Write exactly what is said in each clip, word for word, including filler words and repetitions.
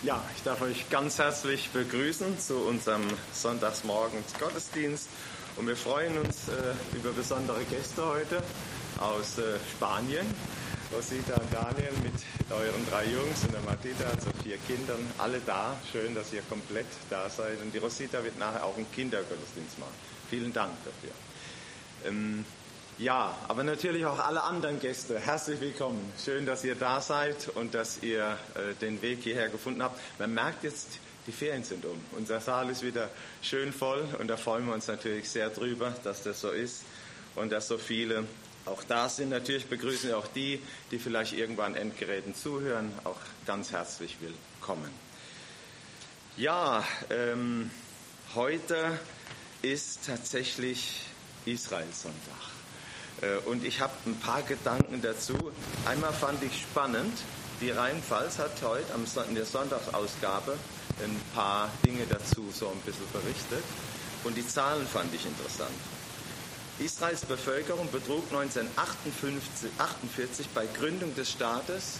Ja, ich darf euch ganz herzlich begrüßen zu unserem Sonntagsmorgens-Gottesdienst. Und wir freuen uns äh, über besondere Gäste heute aus äh, Spanien. Rosita und Daniel mit euren drei Jungs und der Matita, also vier Kindern, alle da. Schön, dass ihr komplett da seid. Und die Rosita wird nachher auch einen Kindergottesdienst machen. Vielen Dank dafür. Ähm, Ja, aber natürlich auch alle anderen Gäste. Herzlich willkommen. Schön, dass ihr da seid und dass ihr äh, den Weg hierher gefunden habt. Man merkt jetzt, die Ferien sind um. Unser Saal ist wieder schön voll und da freuen wir uns natürlich sehr drüber, dass das so ist und dass so viele auch da sind. Natürlich begrüßen wir auch die, die vielleicht irgendwann an Endgeräten zuhören, auch ganz herzlich willkommen. Ja, ähm, heute ist tatsächlich Israel-Sonntag. Und ich habe ein paar Gedanken dazu. Einmal fand ich spannend, die Rheinpfalz hat heute in der Sonntagsausgabe ein paar Dinge dazu so ein bisschen berichtet. Und die Zahlen fand ich interessant. Israels Bevölkerung betrug neunzehnhundertachtundvierzig bei Gründung des Staates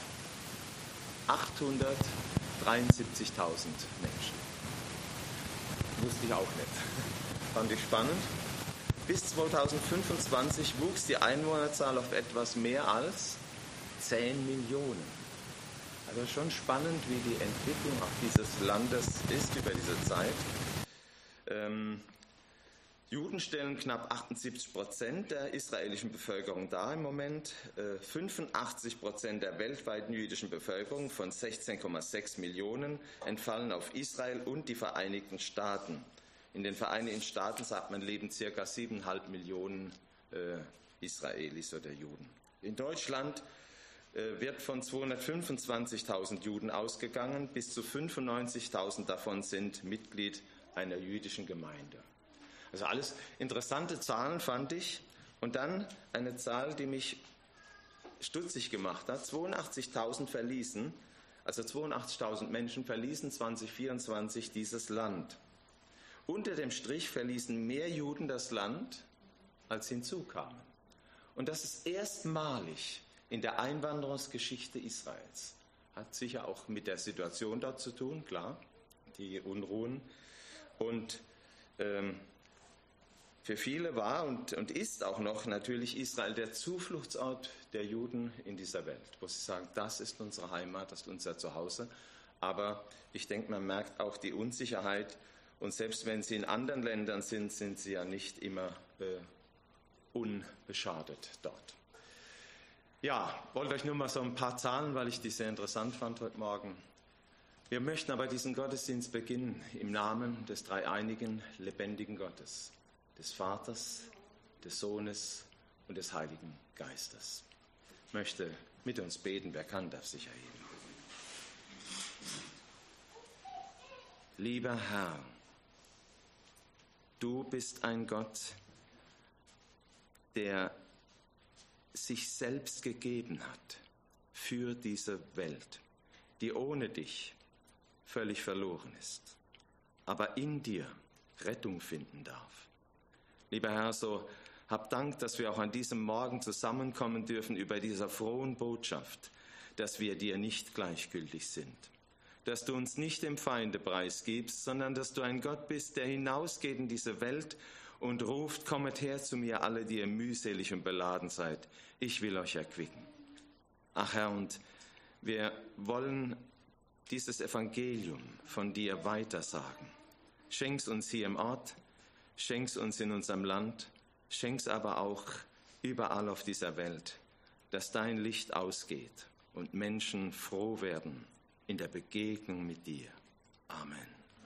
achthundertdreiundsiebzigtausend Menschen. Wusste ich auch nicht. Fand ich spannend. Bis zweitausendfünfundzwanzig wuchs die Einwohnerzahl auf etwas mehr als zehn Millionen. Also schon spannend, wie die Entwicklung auch dieses Landes ist über diese Zeit. Ähm, Juden stellen knapp achtundsiebzig Prozent der israelischen Bevölkerung dar im Moment. Äh, fünfundachtzig Prozent der weltweiten jüdischen Bevölkerung von sechzehn Komma sechs Millionen entfallen auf Israel und die Vereinigten Staaten. In den Vereinigten Staaten, sagt man, leben ca. siebeneinhalb Millionen äh, Israelis oder Juden. In Deutschland äh, wird von zweihundertfünfundzwanzigtausend Juden ausgegangen, bis zu fünfundneunzigtausend davon sind Mitglied einer jüdischen Gemeinde. Also alles interessante Zahlen fand ich. Und dann eine Zahl, die mich stutzig gemacht hat. zweiundachtzigtausend verließen, also zweiundachtzigtausend Menschen verließen zwanzig vierundzwanzig dieses Land. Unter dem Strich verließen mehr Juden das Land, als hinzukamen. Und das ist erstmalig in der Einwanderungsgeschichte Israels. Hat sicher auch mit der Situation dort zu tun, klar, die Unruhen. Und ähm, für viele war und, und ist auch noch natürlich Israel der Zufluchtsort der Juden in dieser Welt, wo sie sagen, das ist unsere Heimat, das ist unser Zuhause. Aber ich denke, man merkt auch die Unsicherheit. Und selbst wenn sie in anderen Ländern sind, sind sie ja nicht immer äh, unbeschadet dort. Ja, wollte euch nur mal so ein paar Zahlen, weil ich die sehr interessant fand heute Morgen. Wir möchten aber diesen Gottesdienst beginnen im Namen des dreieinigen, lebendigen Gottes, des Vaters, des Sohnes und des Heiligen Geistes. Ich möchte mit uns beten, wer kann, darf sich erheben. Lieber Herr, du bist ein Gott, der sich selbst gegeben hat für diese Welt, die ohne dich völlig verloren ist, aber in dir Rettung finden darf. Lieber Herr, so hab Dank, dass wir auch an diesem Morgen zusammenkommen dürfen über diese frohen Botschaft, dass wir dir nicht gleichgültig sind. Dass du uns nicht dem Feinde preisgibst, sondern dass du ein Gott bist, der hinausgeht in diese Welt und ruft, kommet her zu mir alle, die ihr mühselig und beladen seid. Ich will euch erquicken. Ach Herr, und wir wollen dieses Evangelium von dir weitersagen. Schenk's uns hier im Ort, schenk's uns in unserem Land, schenk's aber auch überall auf dieser Welt, dass dein Licht ausgeht und Menschen froh werden in der Begegnung mit dir. Amen.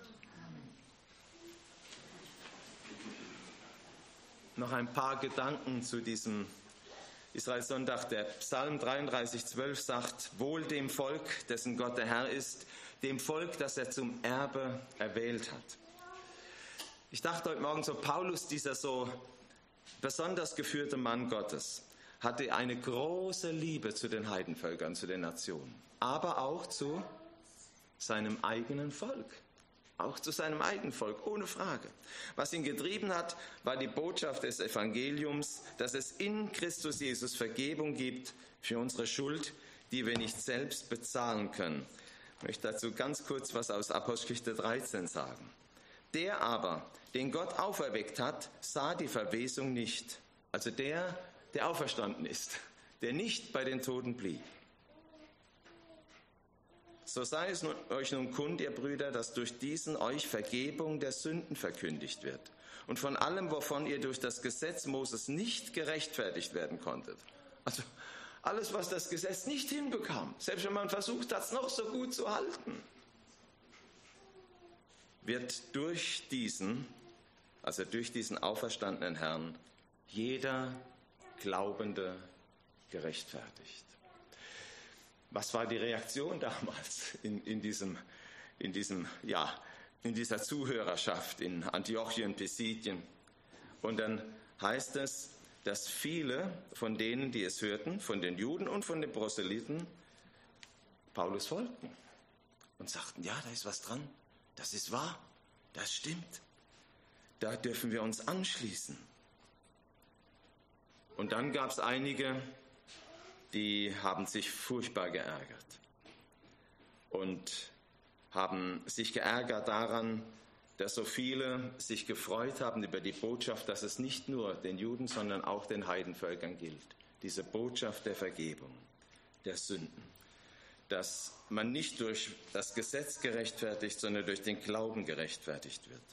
Noch ein paar Gedanken zu diesem Israel-Sonntag. Der Psalm dreiunddreißig, zwölf sagt, wohl dem Volk, dessen Gott der Herr ist, dem Volk, das er zum Erbe erwählt hat. Ich dachte heute Morgen so, Paulus, dieser so besonders geführte Mann Gottes, hatte eine große Liebe zu den Heidenvölkern, zu den Nationen, aber auch zu seinem eigenen Volk. Auch zu seinem eigenen Volk, ohne Frage. Was ihn getrieben hat, war die Botschaft des Evangeliums, dass es in Christus Jesus Vergebung gibt für unsere Schuld, die wir nicht selbst bezahlen können. Ich möchte dazu ganz kurz was aus Apostelgeschichte dreizehn sagen. Der aber, den Gott auferweckt hat, sah die Verwesung nicht. Also der, der auferstanden ist, der nicht bei den Toten blieb. So sei es nun, euch nun kund, ihr Brüder, dass durch diesen euch Vergebung der Sünden verkündigt wird. Und von allem, wovon ihr durch das Gesetz Moses nicht gerechtfertigt werden konntet. Also alles, was das Gesetz nicht hinbekam, selbst wenn man versucht hat, es noch so gut zu halten, wird durch diesen, also durch diesen auferstandenen Herrn, jeder Glaubende gerechtfertigt. Was war die Reaktion damals in, in, diesem, in, diesem, ja, in dieser Zuhörerschaft in Antiochien, Pisidien? Und dann heißt es, dass viele von denen, die es hörten, von den Juden und von den Proselyten, Paulus folgten und sagten, ja, da ist was dran, das ist wahr, das stimmt, da dürfen wir uns anschließen. Und dann gab es einige, die haben sich furchtbar geärgert und haben sich geärgert daran, dass so viele sich gefreut haben über die Botschaft, dass es nicht nur den Juden, sondern auch den Heidenvölkern gilt. Diese Botschaft der Vergebung, der Sünden. Dass man nicht durch das Gesetz gerechtfertigt, sondern durch den Glauben gerechtfertigt wird.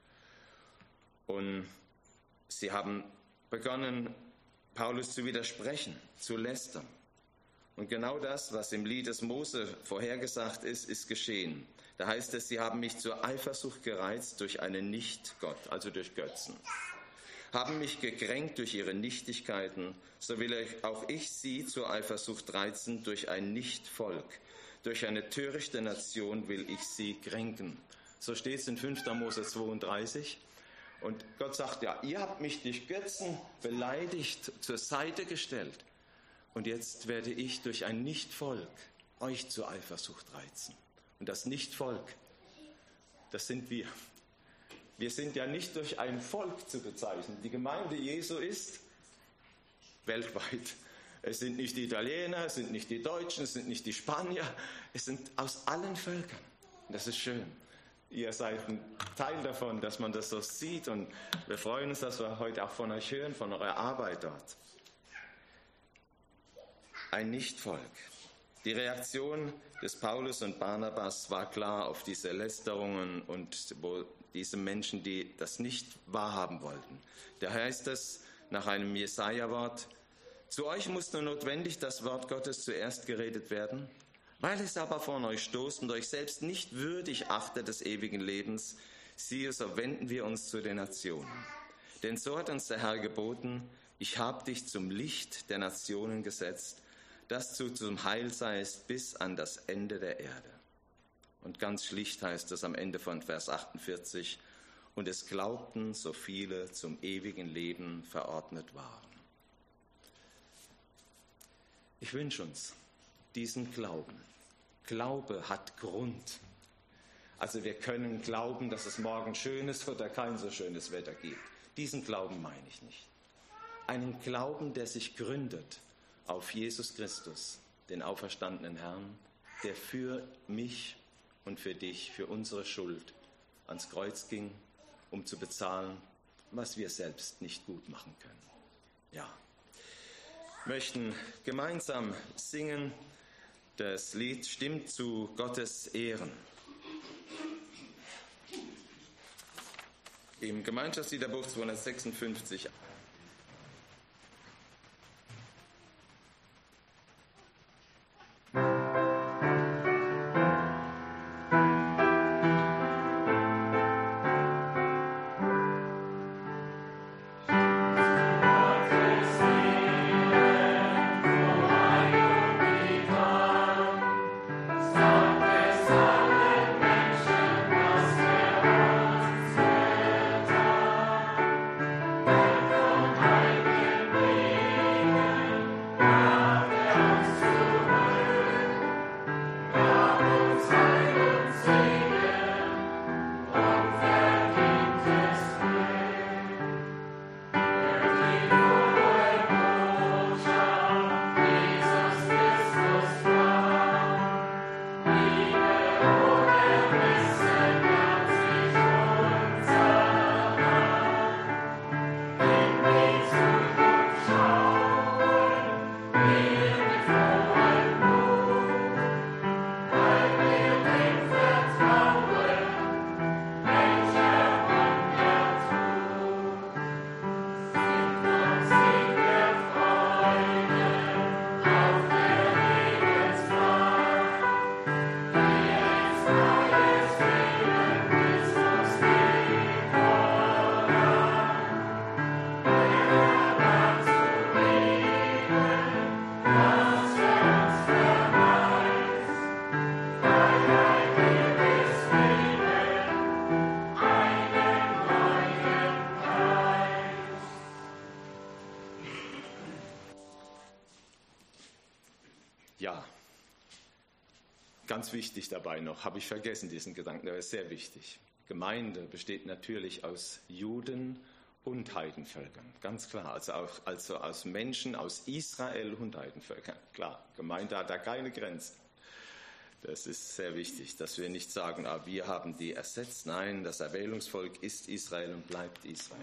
Und sie haben begonnen, Paulus zu widersprechen, zu lästern. Und genau das, was im Lied des Mose vorhergesagt ist, ist geschehen. Da heißt es, sie haben mich zur Eifersucht gereizt durch einen Nicht-Gott, also durch Götzen. Haben mich gekränkt durch ihre Nichtigkeiten, so will auch ich sie zur Eifersucht reizen durch ein Nicht-Volk. Durch eine törichte Nation will ich sie kränken. So steht es in fünfter Mose zweiunddreißig. Und Gott sagt, ja, ihr habt mich durch Götzen beleidigt, zur Seite gestellt. Und jetzt werde ich durch ein Nicht-Volk euch zur Eifersucht reizen. Und das Nicht-Volk, das sind wir. Wir sind ja nicht durch ein Volk zu bezeichnen. Die Gemeinde Jesu ist weltweit. Es sind nicht die Italiener, es sind nicht die Deutschen, es sind nicht die Spanier. Es sind aus allen Völkern. Und das ist schön. Ihr seid ein Teil davon, dass man das so sieht. Und wir freuen uns, dass wir heute auch von euch hören, von eurer Arbeit dort. Ein Nichtvolk. Die Reaktion des Paulus und Barnabas war klar auf diese Lästerungen und wo diese Menschen, die das nicht wahrhaben wollten. Da heißt es nach einem Jesaja-Wort, zu euch muss nur notwendig das Wort Gottes zuerst geredet werden, weil es aber von euch stoßt und euch selbst nicht würdig achtet des ewigen Lebens, siehe, so wenden wir uns zu den Nationen. Denn so hat uns der Herr geboten, ich habe dich zum Licht der Nationen gesetzt, dass du zum Heil seist bis an das Ende der Erde. Und ganz schlicht heißt es am Ende von Vers achtundvierzig, und es glaubten so viele zum ewigen Leben verordnet waren. Ich wünsche uns diesen Glauben. Glaube hat Grund. Also wir können glauben, dass es morgen schönes oder kein so schönes Wetter gibt. Diesen Glauben meine ich nicht. Einen Glauben, der sich gründet auf Jesus Christus, den auferstandenen Herrn, der für mich und für dich, für unsere Schuld ans Kreuz ging, um zu bezahlen, was wir selbst nicht gut machen können. Ja, wir möchten gemeinsam singen. Das Lied stimmt zu Gottes Ehren. Im Gemeinschaftsliederbuch zweihundertsechsundfünfzig. Thank you. ganz wichtig dabei noch, habe ich vergessen diesen Gedanken, der ist sehr wichtig. Gemeinde besteht natürlich aus Juden und Heidenvölkern, ganz klar, also, auch, also aus Menschen aus Israel und Heidenvölkern, klar, Gemeinde hat da keine Grenzen. Das ist sehr wichtig, dass wir nicht sagen, ah, wir haben die ersetzt, nein, das Erwählungsvolk ist Israel und bleibt Israel.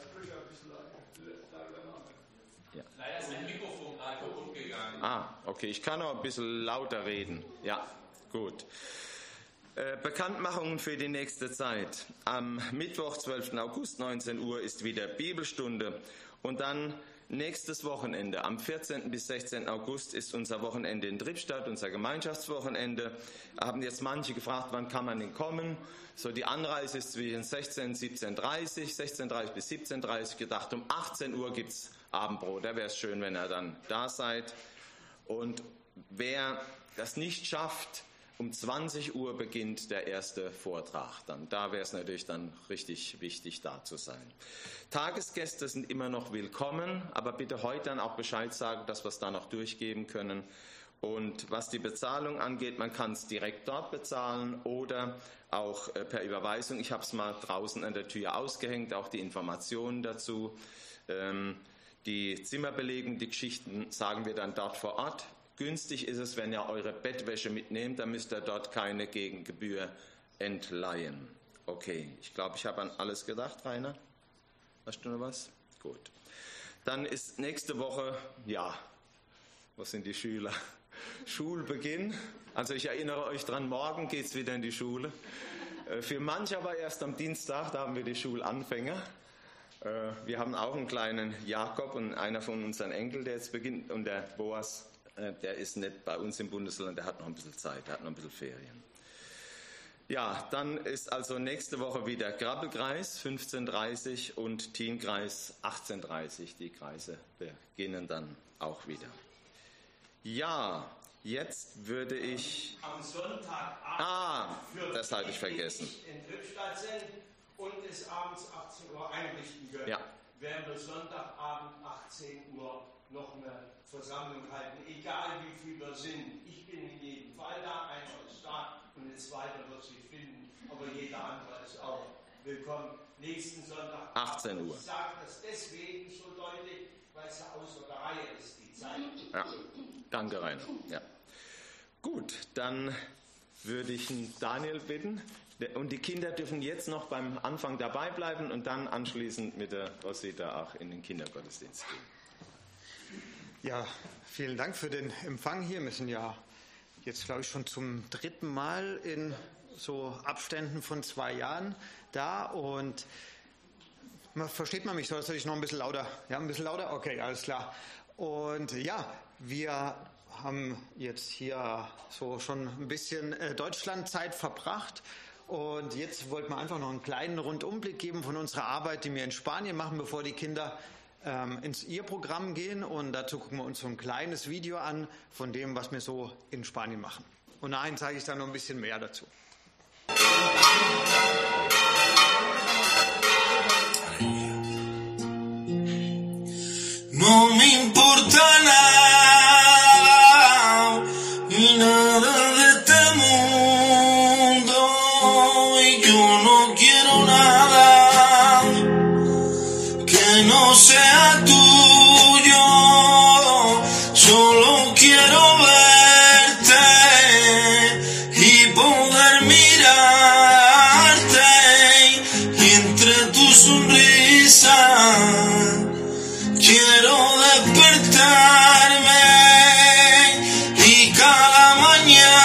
Ja. Leider ist mein Mikrofon gerade kaputt gegangen. Ah, okay, ich kann noch ein bisschen lauter reden, ja, gut. Äh, Bekanntmachungen für die nächste Zeit. Am Mittwoch, zwölften August, neunzehn Uhr, ist wieder Bibelstunde. Und dann nächstes Wochenende, am vierzehnten bis sechzehnten August, ist unser Wochenende in Trippstadt, unser Gemeinschaftswochenende. Haben jetzt manche gefragt, wann kann man denn kommen? So, die Anreise ist zwischen sechzehn und siebzehn Uhr dreißig, sechzehn Uhr dreißig bis siebzehn Uhr dreißig. Gedacht, um achtzehn Uhr gibt es Abendbrot. Da wäre es schön, wenn ihr dann da seid. Und wer das nicht schafft, um zwanzig Uhr beginnt der erste Vortrag. Dann, da wäre es natürlich dann richtig wichtig, da zu sein. Tagesgäste sind immer noch willkommen, aber bitte heute dann auch Bescheid sagen, dass wir es da noch durchgeben können. Und was die Bezahlung angeht, man kann es direkt dort bezahlen oder auch äh, per Überweisung. Ich habe es mal draußen an der Tür ausgehängt, auch die Informationen dazu. Ähm, die Zimmerbelegung, die Geschichten sagen wir dann dort vor Ort. Günstig ist es, wenn ihr eure Bettwäsche mitnehmt, dann müsst ihr dort keine Gegengebühr entleihen. Okay, ich glaube, ich habe an alles gedacht, Rainer. Hast du noch was? Gut. Dann ist nächste Woche, ja, was sind die Schüler? Schulbeginn. Also ich erinnere euch dran, morgen geht es wieder in die Schule. Für manche aber erst am Dienstag, da haben wir die Schulanfänger. Wir haben auch einen kleinen Jakob und einer von unseren Enkeln, der jetzt beginnt, und der Boas, der ist nicht bei uns im Bundesland, der hat noch ein bisschen Zeit, der hat noch ein bisschen Ferien. Ja, dann ist also nächste Woche wieder Grabbelkreis, fünfzehn Uhr dreißig, und Teenkreis, achtzehn Uhr dreißig. Die Kreise beginnen dann auch wieder. Ja, jetzt würde ich... Am Sonntagabend ah, für das hatte ich vergessen. in Trippstadt sind und es abends achtzehn Uhr einrichten können. Ja. Werden wir Sonntagabend achtzehn Uhr noch eine Versammlung halten, egal wie viel wir sind. Ich bin in jedem Fall da, einer ist da und ein zweiter wird sich finden, aber jeder andere ist auch willkommen. Nächsten Sonntag achtzehn Uhr. Ich sage das deswegen so deutlich, weil es ja außer der Reihe ist, die Zeit. Ja, danke Rainer. Ja. Gut, dann würde ich Daniel bitten. Und die Kinder dürfen jetzt noch beim Anfang dabei bleiben und dann anschließend mit der Rosita auch in den Kindergottesdienst gehen. Ja, vielen Dank für den Empfang hier. Wir sind ja jetzt, glaube ich, schon zum dritten Mal in so Abständen von zwei Jahren da. Und man, versteht man mich? Soll ich noch ein bisschen lauter? Ja, ein bisschen lauter? Okay, alles klar. Und ja, wir haben jetzt hier so schon ein bisschen äh, Deutschlandzeit verbracht. Und jetzt wollten wir einfach noch einen kleinen Rundumblick geben von unserer Arbeit, die wir in Spanien machen, bevor die Kinder ähm, ins ihr Programm gehen. Und dazu gucken wir uns so ein kleines Video an von dem, was wir so in Spanien machen. Und nachher zeige ich dann noch ein bisschen mehr dazu. No me importa nada y nada de este mundo y yo no quiero nada que no sea tuyo, solo quiero verte y poder mirarte y entre tu sonrisa quiero despertarme y cada mañana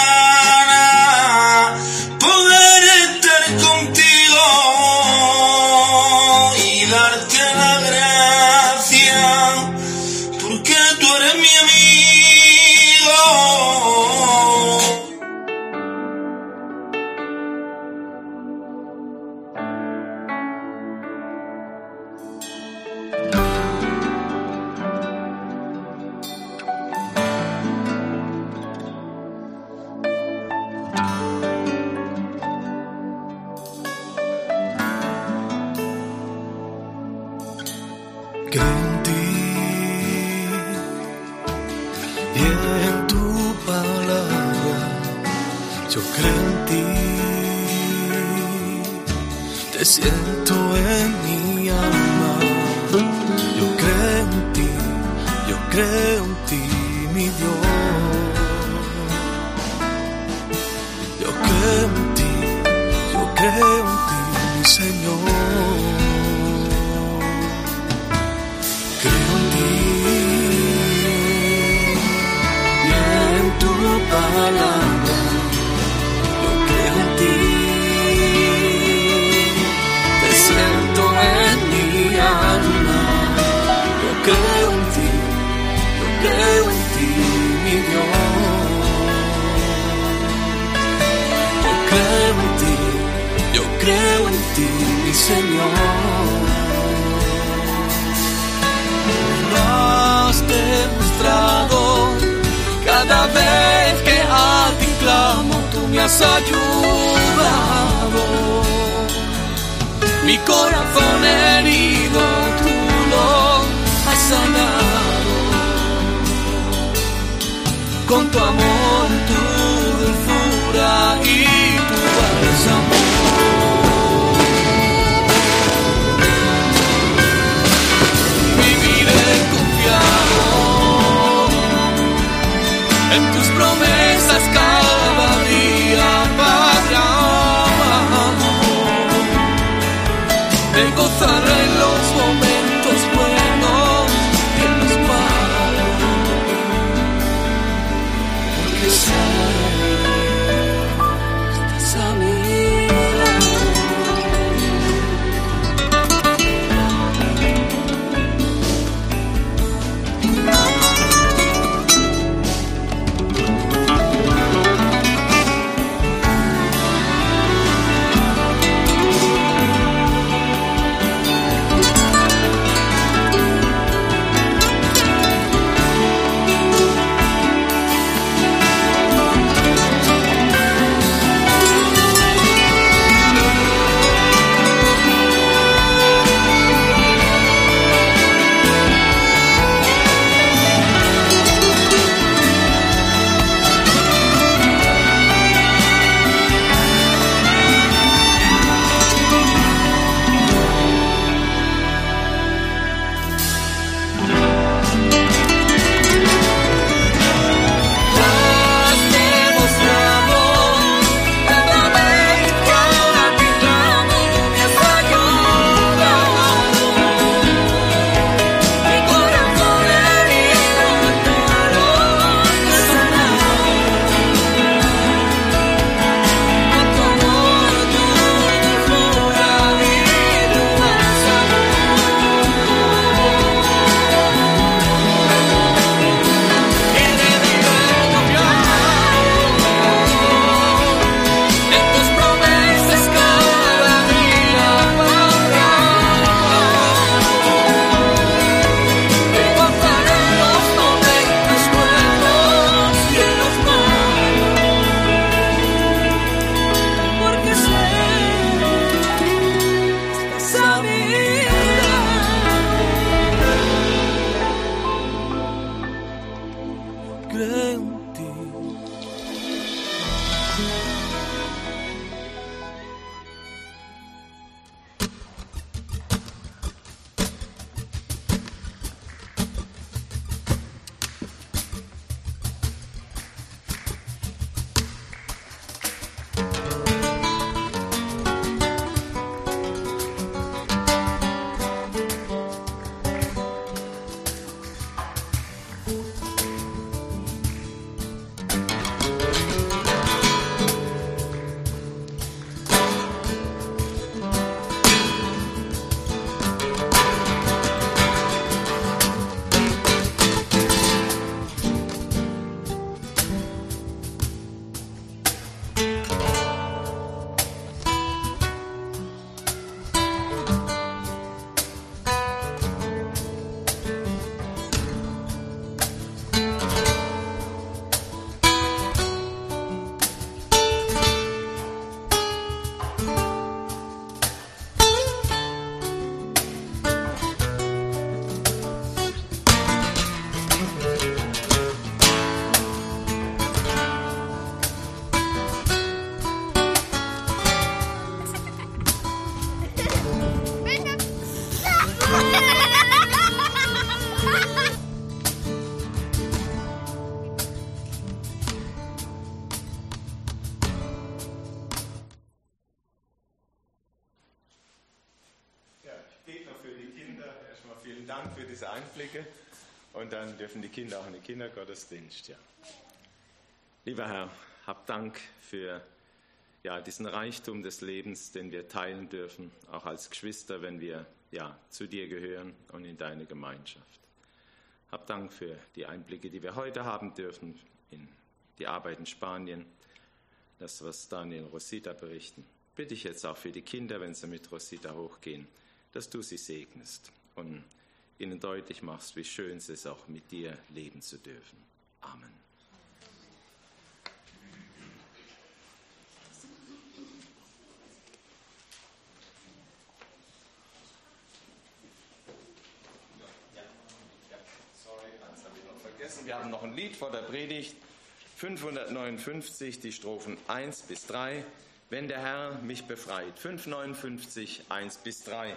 Yo creo en ti, te siento en mi alma. Yo creo en ti, yo creo en ti, mi Dios. Yo creo en ti, yo creo en ti, mi Señor. Creo en ti y en tu palabra. Yo creo en ti, te siento en mi alma. Yo creo en ti, yo creo en ti, mi Dios. Yo creo en ti, yo creo en ti, mi Señor. Lo has demostrado cada vez que a ti clamo, tú me has ayudado. Mi corazón herido, tú lo has sanado. Con tu amor, tu dulzura y tu bálsamo. En tus promesas cada día, Padre amado, me gozaré en los momentos buenos y en los malos, porque sé, estás a mi lado. vielen Dank für diese Einblicke. Und dann dürfen die Kinder auch in den Kindergottesdienst. Ja. Lieber Herr, hab Dank für ja, diesen Reichtum des Lebens, den wir teilen dürfen, auch als Geschwister, wenn wir ja, zu dir gehören und in deine Gemeinschaft. Hab Dank für die Einblicke, die wir heute haben dürfen in die Arbeit in Spanien, das, was Daniel und Rosita berichten. Bitte ich jetzt auch für die Kinder, wenn sie mit Rosita hochgehen, dass du sie segnest und ihnen deutlich machst, wie schön es ist, auch mit dir leben zu dürfen. Amen. Wir haben noch ein Lied vor der Predigt, fünfhundertneunundfünfzig, die Strophen eins bis drei. Wenn der Herr mich befreit. fünfhundertneunundfünfzig, eins bis drei.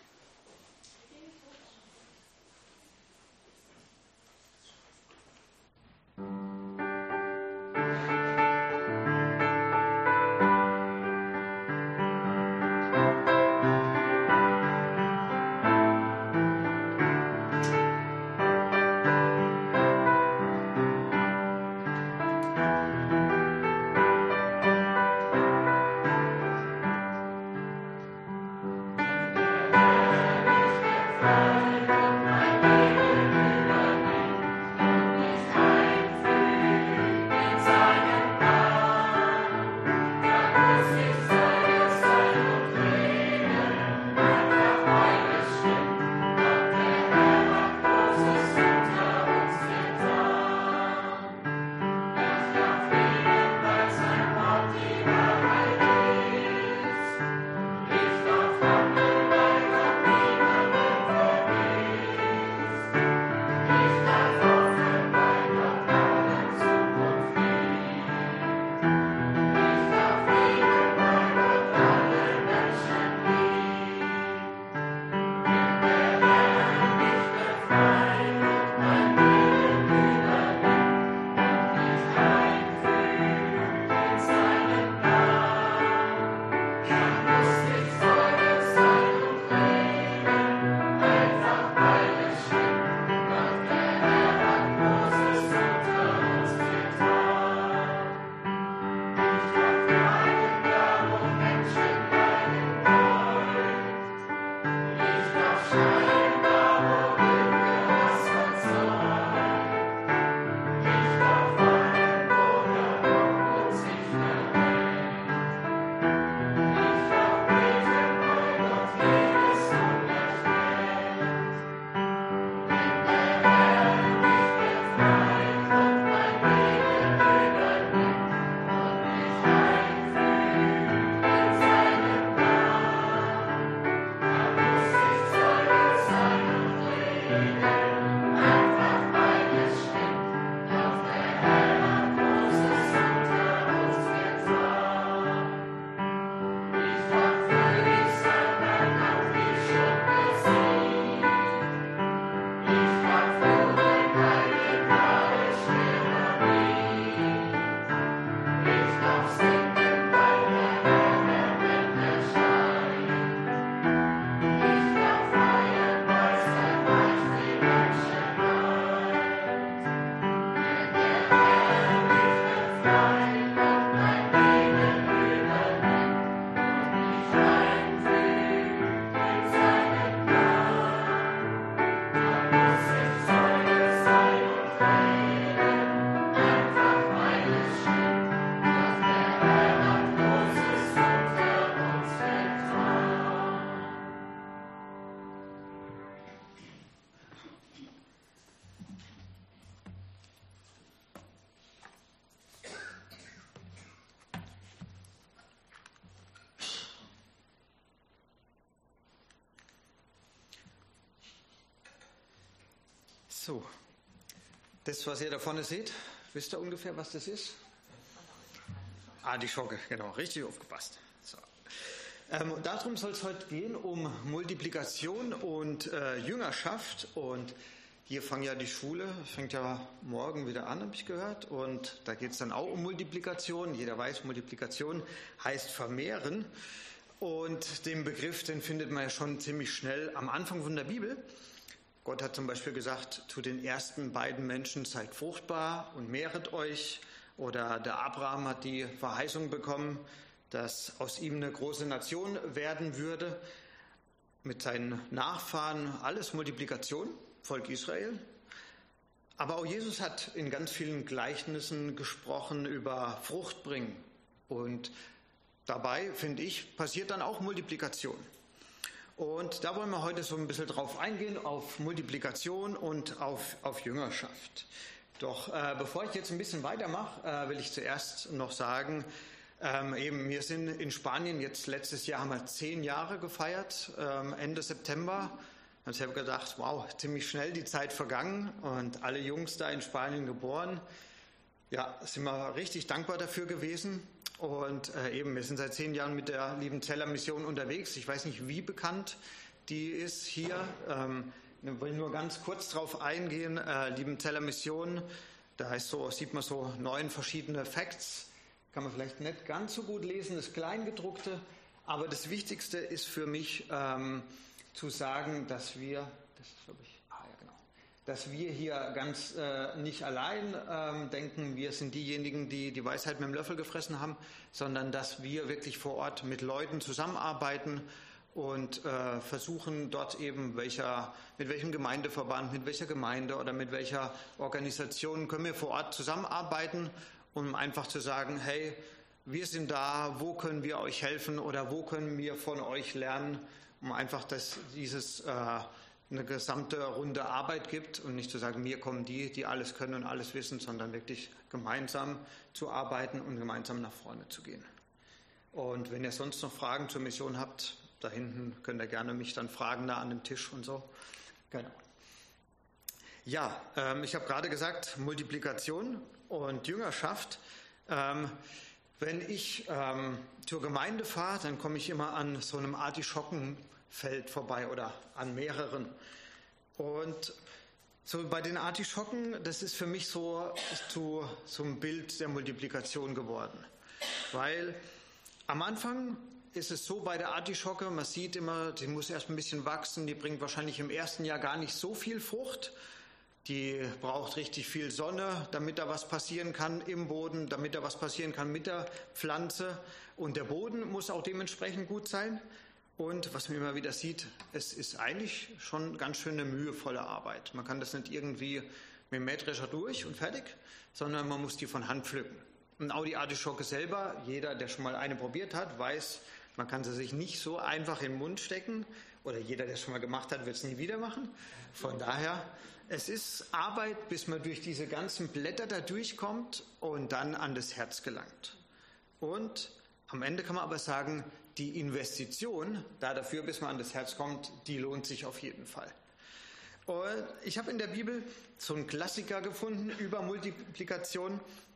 So, das, was ihr da vorne seht, wisst ihr ungefähr, was das ist? Ah, die Schocke, genau, richtig aufgepasst. So. Ähm, und darum soll es heute gehen, um Multiplikation und äh, Jüngerschaft. Und hier fängt ja die Schule, fängt ja morgen wieder an, habe ich gehört. Und da geht es dann auch um Multiplikation. Jeder weiß, Multiplikation heißt vermehren. Und den Begriff, den findet man ja schon ziemlich schnell am Anfang von der Bibel. Gott hat zum Beispiel gesagt, zu den ersten beiden Menschen seid fruchtbar und mehret euch. Oder der Abraham hat die Verheißung bekommen, dass aus ihm eine große Nation werden würde. Mit seinen Nachfahren alles Multiplikation, Volk Israel. Aber auch Jesus hat in ganz vielen Gleichnissen gesprochen über Frucht bringen. Und dabei, finde ich, passiert dann auch Multiplikation. Und da wollen wir heute so ein bisschen drauf eingehen, auf Multiplikation und auf, auf Jüngerschaft. Doch äh, bevor ich jetzt ein bisschen weitermache, äh, will ich zuerst noch sagen, ähm, eben wir sind in Spanien, jetzt letztes Jahr haben wir zehn Jahre gefeiert, ähm, Ende September. Und ich habe gedacht, wow, ziemlich schnell die Zeit vergangen und alle Jungs da in Spanien geboren. Ja, sind wir richtig dankbar dafür gewesen. Und äh, eben, wir sind seit zehn Jahren mit der Liebenzeller Mission unterwegs. Ich weiß nicht, wie bekannt die ist hier. Ähm, ich will nur ganz kurz drauf eingehen. Äh, Liebenzeller Mission, da heißt so, sieht man so neun verschiedene Facts. Kann man vielleicht nicht ganz so gut lesen, das Kleingedruckte. Aber das Wichtigste ist für mich, ähm, zu sagen, dass wir, das ist glaube ich, ah ja genau, dass wir hier ganz äh, nicht allein ähm, denken, wir sind diejenigen, die die Weisheit mit dem Löffel gefressen haben, sondern dass wir wirklich vor Ort mit Leuten zusammenarbeiten und äh, versuchen dort eben, welcher, mit welchem Gemeindeverband, mit welcher Gemeinde oder mit welcher Organisation können wir vor Ort zusammenarbeiten, um einfach zu sagen, hey, wir sind da, wo können wir euch helfen oder wo können wir von euch lernen, um einfach, dass dieses äh, eine gesamte runde Arbeit gibt und nicht zu sagen, mir kommen die, die alles können und alles wissen, sondern wirklich gemeinsam zu arbeiten und gemeinsam nach vorne zu gehen. Und wenn ihr sonst noch Fragen zur Mission habt, da hinten könnt ihr gerne mich dann fragen, da an dem Tisch und so. Genau. Ja, ähm, ich habe gerade gesagt, Multiplikation und Jüngerschaft. Ähm, wenn ich ähm, zur Gemeinde fahre, dann komme ich immer an so einem Artischockenfeld vorbei oder an mehreren. Und so bei den Artischocken, das ist für mich so zu, so ein Bild der Multiplikation geworden. Weil am Anfang ist es so bei der Artischocke, man sieht immer, die muss erst ein bisschen wachsen, die bringt wahrscheinlich im ersten Jahr gar nicht so viel Frucht. Die braucht richtig viel Sonne, damit da was passieren kann im Boden, damit da was passieren kann mit der Pflanze. Und der Boden muss auch dementsprechend gut sein. Und was man immer wieder sieht, es ist eigentlich schon ganz schön eine mühevolle Arbeit. Man kann das nicht irgendwie mit dem Mähdrescher durch und fertig, sondern man muss die von Hand pflücken. Und auch die Artischocke selber, jeder, der schon mal eine probiert hat, weiß, man kann sie sich nicht so einfach in den Mund stecken. Oder jeder, der es schon mal gemacht hat, wird es nie wieder machen. Von daher, es ist Arbeit, bis man durch diese ganzen Blätter da durchkommt und dann an das Herz gelangt. Und am Ende kann man aber sagen, die Investition da dafür, bis man an das Herz kommt, die lohnt sich auf jeden Fall. Und ich habe in der Bibel so einen Klassiker gefunden über Multiplikation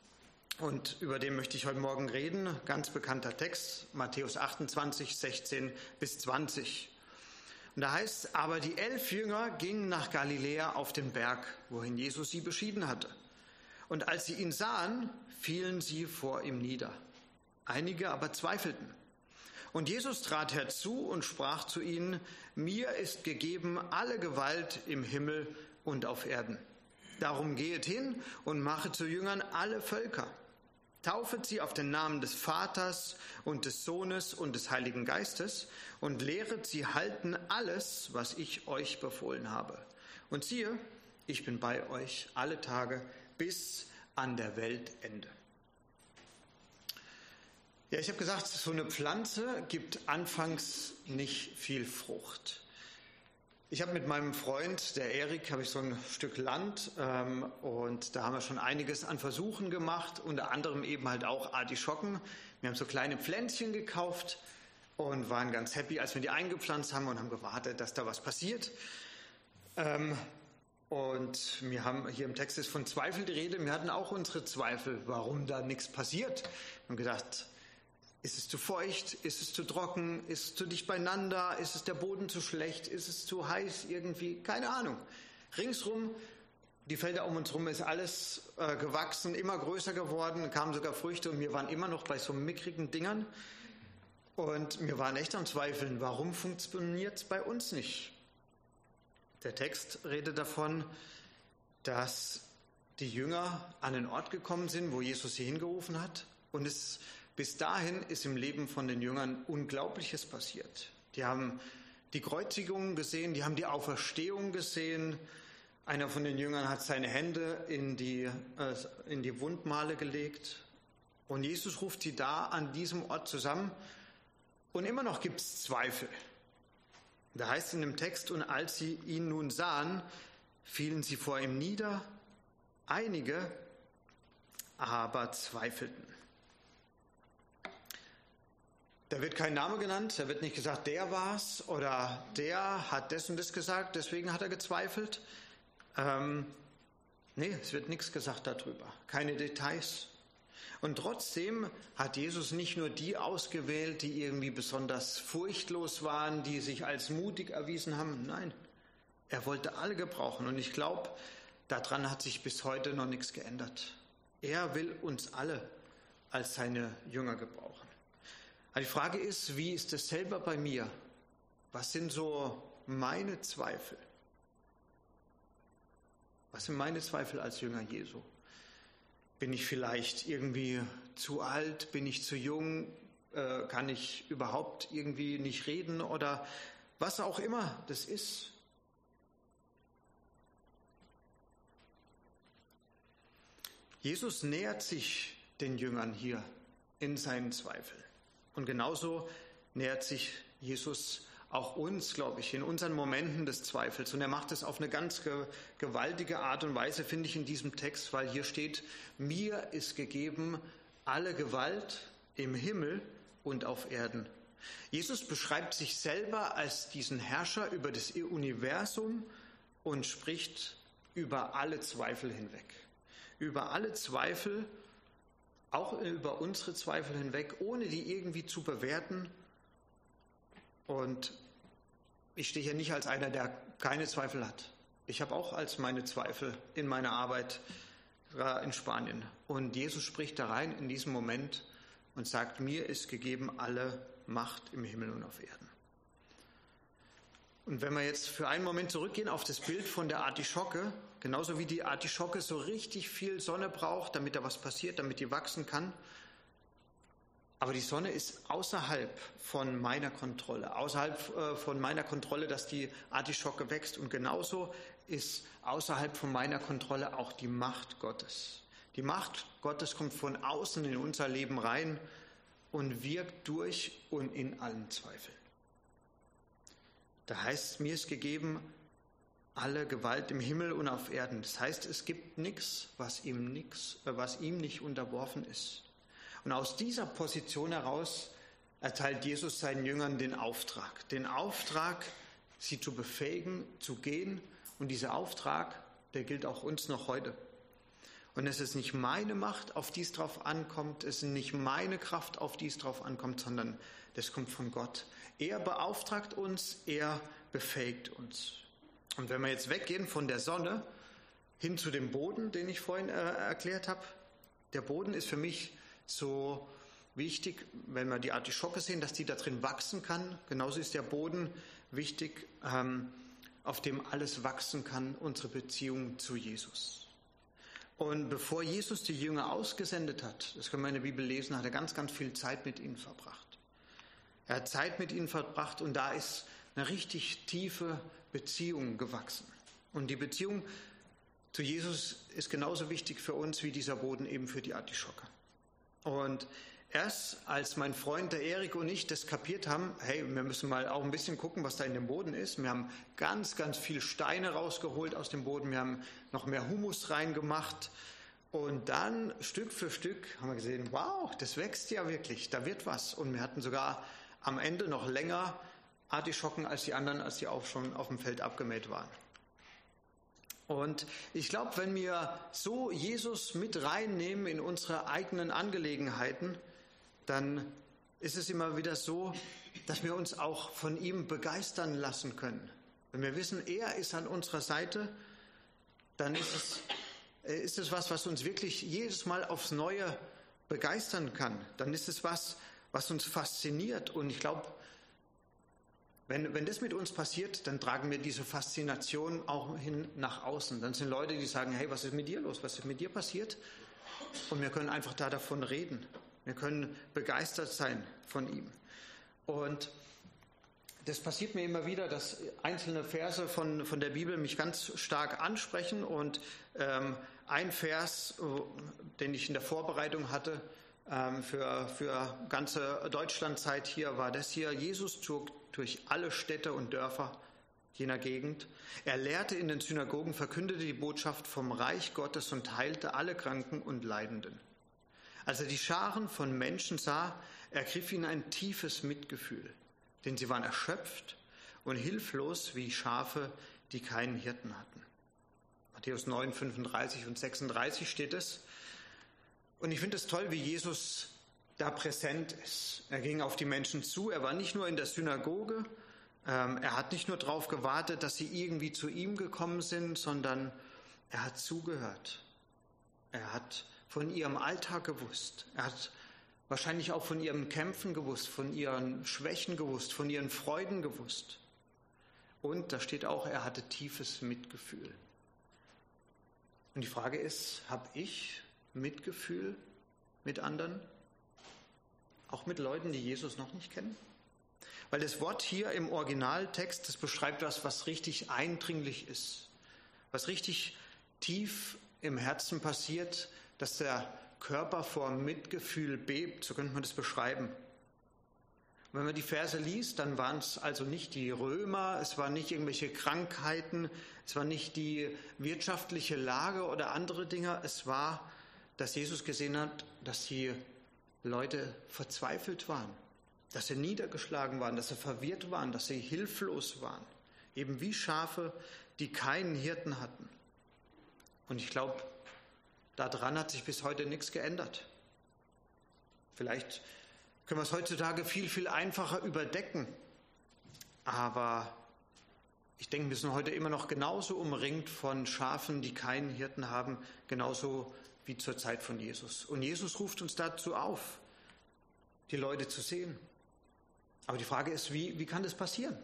und über den möchte ich heute Morgen reden. Ganz bekannter Text, Matthäus achtundzwanzig, sechzehn bis zwanzig. Und da heißt es, aber die elf Jünger gingen nach Galiläa auf den Berg, wohin Jesus sie beschieden hatte. Und als sie ihn sahen, fielen sie vor ihm nieder. Einige aber zweifelten. Und Jesus trat herzu und sprach zu ihnen, mir ist gegeben alle Gewalt im Himmel und auf Erden. Darum gehet hin und machet zu Jüngern alle Völker. Taufet sie auf den Namen des Vaters und des Sohnes und des Heiligen Geistes und lehret sie halten alles, was ich euch befohlen habe. Und siehe, ich bin bei euch alle Tage bis an der Weltende. Ja, ich habe gesagt, so eine Pflanze gibt anfangs nicht viel Frucht. Ich habe mit meinem Freund, der Erik, habe ich so ein Stück Land ähm, und da haben wir schon einiges an Versuchen gemacht, unter anderem eben halt auch Artischocken. Wir haben so kleine Pflänzchen gekauft und waren ganz happy, als wir die eingepflanzt haben und haben gewartet, dass da was passiert. Ähm, und wir haben hier im Text ist von Zweifel die Rede. Wir hatten auch unsere Zweifel, warum da nichts passiert. Wir haben gedacht, ist es zu feucht? Ist es zu trocken? Ist es zu dicht beieinander? Ist es der Boden zu schlecht? Ist es zu heiß irgendwie? Keine Ahnung. Ringsrum, die Felder um uns herum ist alles äh, gewachsen, immer größer geworden, kamen sogar Früchte und wir waren immer noch bei so mickrigen Dingern. Und wir waren echt am Zweifeln, warum funktioniert es bei uns nicht? Der Text redet davon, dass die Jünger an den Ort gekommen sind, wo Jesus sie hingerufen hat. Und es, bis dahin ist im Leben von den Jüngern Unglaubliches passiert. Die haben die Kreuzigung gesehen, die haben die Auferstehung gesehen. Einer von den Jüngern hat seine Hände in die, äh, in die Wundmale gelegt. Und Jesus ruft sie da an diesem Ort zusammen. Und immer noch gibt es Zweifel. Da heißt in dem Text, und als sie ihn nun sahen, fielen sie vor ihm nieder. Einige aber zweifelten. Da wird kein Name genannt, da wird nicht gesagt, der war's oder der hat das und das gesagt, deswegen hat er gezweifelt. Ähm, nee, es wird nichts gesagt darüber, keine Details. Und trotzdem hat Jesus nicht nur die ausgewählt, die irgendwie besonders furchtlos waren, die sich als mutig erwiesen haben. Nein, er wollte alle gebrauchen. Und ich glaube, daran hat sich bis heute noch nichts geändert. Er will uns alle als seine Jünger gebrauchen. Aber die Frage ist, wie ist es selber bei mir? Was sind so meine Zweifel? Was sind meine Zweifel als Jünger Jesu? Bin ich vielleicht irgendwie zu alt? Bin ich zu jung? Äh, kann ich überhaupt irgendwie nicht reden? Oder was auch immer das ist. Jesus nähert sich den Jüngern hier in seinen Zweifeln. Und genauso nähert sich Jesus auch uns, glaube ich, in unseren Momenten des Zweifels. Und er macht es auf eine ganz ge- gewaltige Art und Weise, finde ich, in diesem Text, weil hier steht, mir ist gegeben alle Gewalt im Himmel und auf Erden. Jesus beschreibt sich selber als diesen Herrscher über das Universum und spricht über alle Zweifel hinweg. Über alle Zweifel, auch über unsere Zweifel hinweg, ohne die irgendwie zu bewerten. Und ich stehe hier nicht als einer, der keine Zweifel hat. Ich habe auch als meine Zweifel in meiner Arbeit in Spanien. Und Jesus spricht da rein in diesem Moment und sagt, mir ist gegeben alle Macht im Himmel und auf Erden. Und wenn wir jetzt für einen Moment zurückgehen auf das Bild von der Artischocke, genauso wie die Artischocke so richtig viel Sonne braucht, damit da was passiert, damit die wachsen kann, aber die Sonne ist außerhalb von meiner Kontrolle, außerhalb äh, von meiner Kontrolle, dass die Artischocke wächst. Und genauso ist außerhalb von meiner Kontrolle auch die Macht Gottes. Die Macht Gottes kommt von außen in unser Leben rein und wirkt durch und in allen Zweifeln. Da heißt, mir ist gegeben alle Gewalt im Himmel und auf Erden. Das heißt, es gibt nichts, was ihm nichts, was ihm nicht unterworfen ist. Und aus dieser Position heraus erteilt Jesus seinen Jüngern den Auftrag. Den Auftrag, sie zu befähigen, zu gehen. Und dieser Auftrag, der gilt auch uns noch heute. Und es ist nicht meine Macht, auf die es drauf ankommt. Es ist nicht meine Kraft, auf die es drauf ankommt, sondern das kommt von Gott. Er beauftragt uns, er befähigt uns. Und wenn wir jetzt weggehen von der Sonne hin zu dem Boden, den ich vorhin äh, erklärt habe, der Boden ist für mich so wichtig, wenn wir die Artischocke sehen, dass die da drin wachsen kann. Genauso ist der Boden wichtig, ähm, auf dem alles wachsen kann, unsere Beziehung zu Jesus. Und bevor Jesus die Jünger ausgesendet hat, das können wir in der Bibel lesen, hat er ganz, ganz viel Zeit mit ihnen verbracht. Er hat Zeit mit ihnen verbracht und da ist eine richtig tiefe Beziehung gewachsen. Und die Beziehung zu Jesus ist genauso wichtig für uns wie dieser Boden eben für die Artischocke. Und erst als mein Freund, der Erik und ich das kapiert haben, hey, wir müssen mal auch ein bisschen gucken, was da in dem Boden ist. Wir haben ganz, ganz viel Steine rausgeholt aus dem Boden. Wir haben noch mehr Humus reingemacht. Und dann Stück für Stück haben wir gesehen, wow, das wächst ja wirklich, da wird was. Und wir hatten sogar am Ende noch länger Artischocken als die anderen, als die auch schon auf dem Feld abgemäht waren. Und ich glaube, wenn wir so Jesus mit reinnehmen in unsere eigenen Angelegenheiten, dann ist es immer wieder so, dass wir uns auch von ihm begeistern lassen können. Wenn wir wissen, er ist an unserer Seite, dann ist es, ist es was, was uns wirklich jedes Mal aufs Neue begeistern kann. Dann ist es was, was uns fasziniert. Und ich glaube, Wenn, wenn das mit uns passiert, dann tragen wir diese Faszination auch hin nach außen. Dann sind Leute, die sagen, hey, was ist mit dir los? Was ist mit dir passiert? Und wir können einfach da davon reden. Wir können begeistert sein von ihm. Und das passiert mir immer wieder, dass einzelne Verse von, von der Bibel mich ganz stark ansprechen. Und ähm, ein Vers, den ich in der Vorbereitung hatte ähm, für, für ganze Deutschlandzeit hier, war das hier: Jesus zog durch alle Städte und Dörfer jener Gegend. Er lehrte in den Synagogen, verkündete die Botschaft vom Reich Gottes und heilte alle Kranken und Leidenden. Als er die Scharen von Menschen sah, ergriff ihn ein tiefes Mitgefühl, denn sie waren erschöpft und hilflos wie Schafe, die keinen Hirten hatten. Matthäus neun, fünfunddreißig und sechsunddreißig steht es. Und ich finde es toll, wie Jesus da präsent ist. Er ging auf die Menschen zu, er war nicht nur in der Synagoge, ähm, er hat nicht nur darauf gewartet, dass sie irgendwie zu ihm gekommen sind, sondern er hat zugehört. Er hat von ihrem Alltag gewusst. Er hat wahrscheinlich auch von ihren Kämpfen gewusst, von ihren Schwächen gewusst, von ihren Freuden gewusst. Und da steht auch, er hatte tiefes Mitgefühl. Und die Frage ist, habe ich Mitgefühl mit anderen? Auch mit Leuten, die Jesus noch nicht kennen? Weil das Wort hier im Originaltext, das beschreibt was, was richtig eindringlich ist. Was richtig tief im Herzen passiert, dass der Körper vor Mitgefühl bebt, so könnte man das beschreiben. Und wenn man die Verse liest, dann waren es also nicht die Römer, es waren nicht irgendwelche Krankheiten, es war nicht die wirtschaftliche Lage oder andere Dinge, es war, dass Jesus gesehen hat, dass die Leute verzweifelt waren, dass sie niedergeschlagen waren, dass sie verwirrt waren, dass sie hilflos waren, eben wie Schafe, die keinen Hirten hatten. Und ich glaube, daran hat sich bis heute nichts geändert. Vielleicht können wir es heutzutage viel, viel einfacher überdecken. Aber ich denke, wir sind heute immer noch genauso umringt von Schafen, die keinen Hirten haben, genauso wie zur Zeit von Jesus. Und Jesus ruft uns dazu auf, die Leute zu sehen. Aber die Frage ist, wie, wie kann das passieren?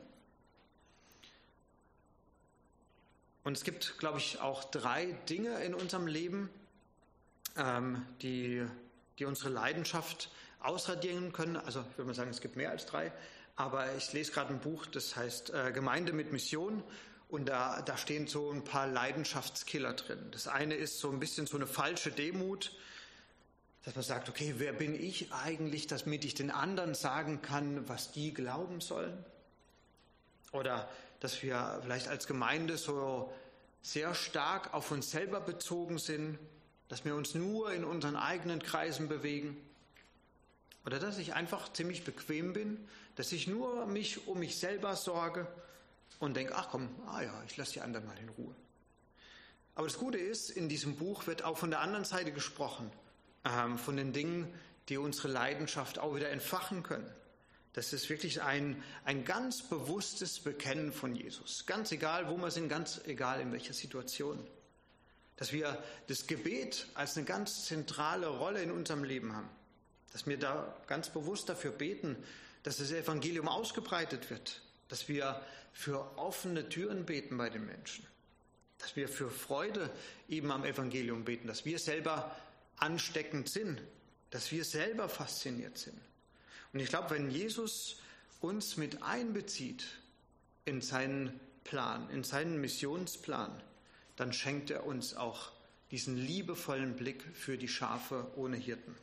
Und es gibt, glaube ich, auch drei Dinge in unserem Leben, ähm, die, die unsere Leidenschaft ausradieren können. Also ich würde mal sagen, es gibt mehr als drei. Aber ich lese gerade ein Buch, das heißt äh, Gemeinde mit Mission. Und da, da stehen so ein paar Leidenschaftskiller drin. Das eine ist so ein bisschen so eine falsche Demut, dass man sagt, okay, wer bin ich eigentlich, damit ich den anderen sagen kann, was die glauben sollen? Oder dass wir vielleicht als Gemeinde so sehr stark auf uns selber bezogen sind, dass wir uns nur in unseren eigenen Kreisen bewegen. Oder dass ich einfach ziemlich bequem bin, dass ich nur mich um mich selber sorge und denke, ach komm, ah ja, ich lasse die anderen mal in Ruhe. Aber das Gute ist, in diesem Buch wird auch von der anderen Seite gesprochen, ähm, von den Dingen, die unsere Leidenschaft auch wieder entfachen können. Das ist wirklich ein, ein ganz bewusstes Bekennen von Jesus. Ganz egal, wo wir sind, ganz egal, in welcher Situation. Dass wir das Gebet als eine ganz zentrale Rolle in unserem Leben haben. Dass wir da ganz bewusst dafür beten, dass das Evangelium ausgebreitet wird. Dass wir für offene Türen beten bei den Menschen. Dass wir für Freude eben am Evangelium beten. Dass wir selber ansteckend sind. Dass wir selber fasziniert sind. Und ich glaube, wenn Jesus uns mit einbezieht in seinen Plan, in seinen Missionsplan, dann schenkt er uns auch diesen liebevollen Blick für die Schafe ohne Hirten.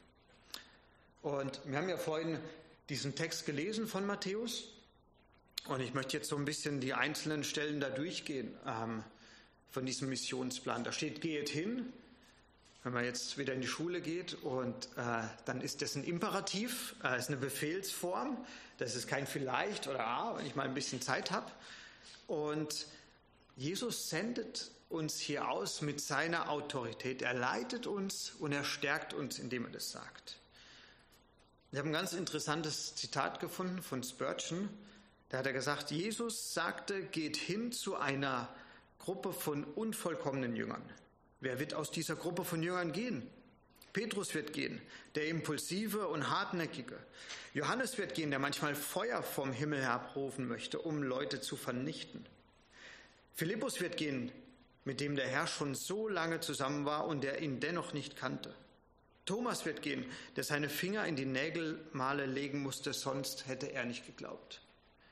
Und wir haben ja vorhin diesen Text gelesen von Matthäus. Und ich möchte jetzt so ein bisschen die einzelnen Stellen da durchgehen ähm, von diesem Missionsplan. Da steht, geht hin. Wenn man jetzt wieder in die Schule geht und äh, dann ist das ein Imperativ, äh, ist eine Befehlsform. Das ist kein vielleicht oder ah, wenn ich mal ein bisschen Zeit habe. Und Jesus sendet uns hier aus mit seiner Autorität. Er leitet uns und er stärkt uns, indem er das sagt. Ich habe ein ganz interessantes Zitat gefunden von Spurgeon. Da hat er gesagt, Jesus sagte, geht hin zu einer Gruppe von unvollkommenen Jüngern. Wer wird aus dieser Gruppe von Jüngern gehen? Petrus wird gehen, der Impulsive und Hartnäckige. Johannes wird gehen, der manchmal Feuer vom Himmel herabrufen möchte, um Leute zu vernichten. Philippus wird gehen, mit dem der Herr schon so lange zusammen war und der ihn dennoch nicht kannte. Thomas wird gehen, der seine Finger in die Nägelmale legen musste, sonst hätte er nicht geglaubt.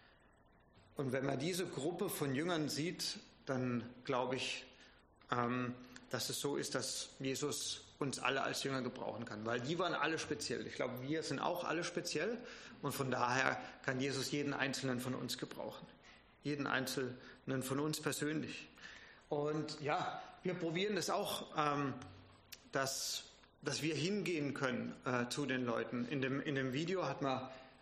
Und wenn man diese Gruppe von Jüngern sieht, dann glaube ich, ähm, dass es so ist, dass Jesus uns alle als Jünger gebrauchen kann, weil die waren alle speziell. Ich glaube, wir sind auch alle speziell und von daher kann Jesus jeden Einzelnen von uns gebrauchen. Jeden Einzelnen von uns persönlich. Und ja, wir probieren das auch, ähm, dass, dass wir hingehen können äh, zu den Leuten. In dem, in dem Video hat man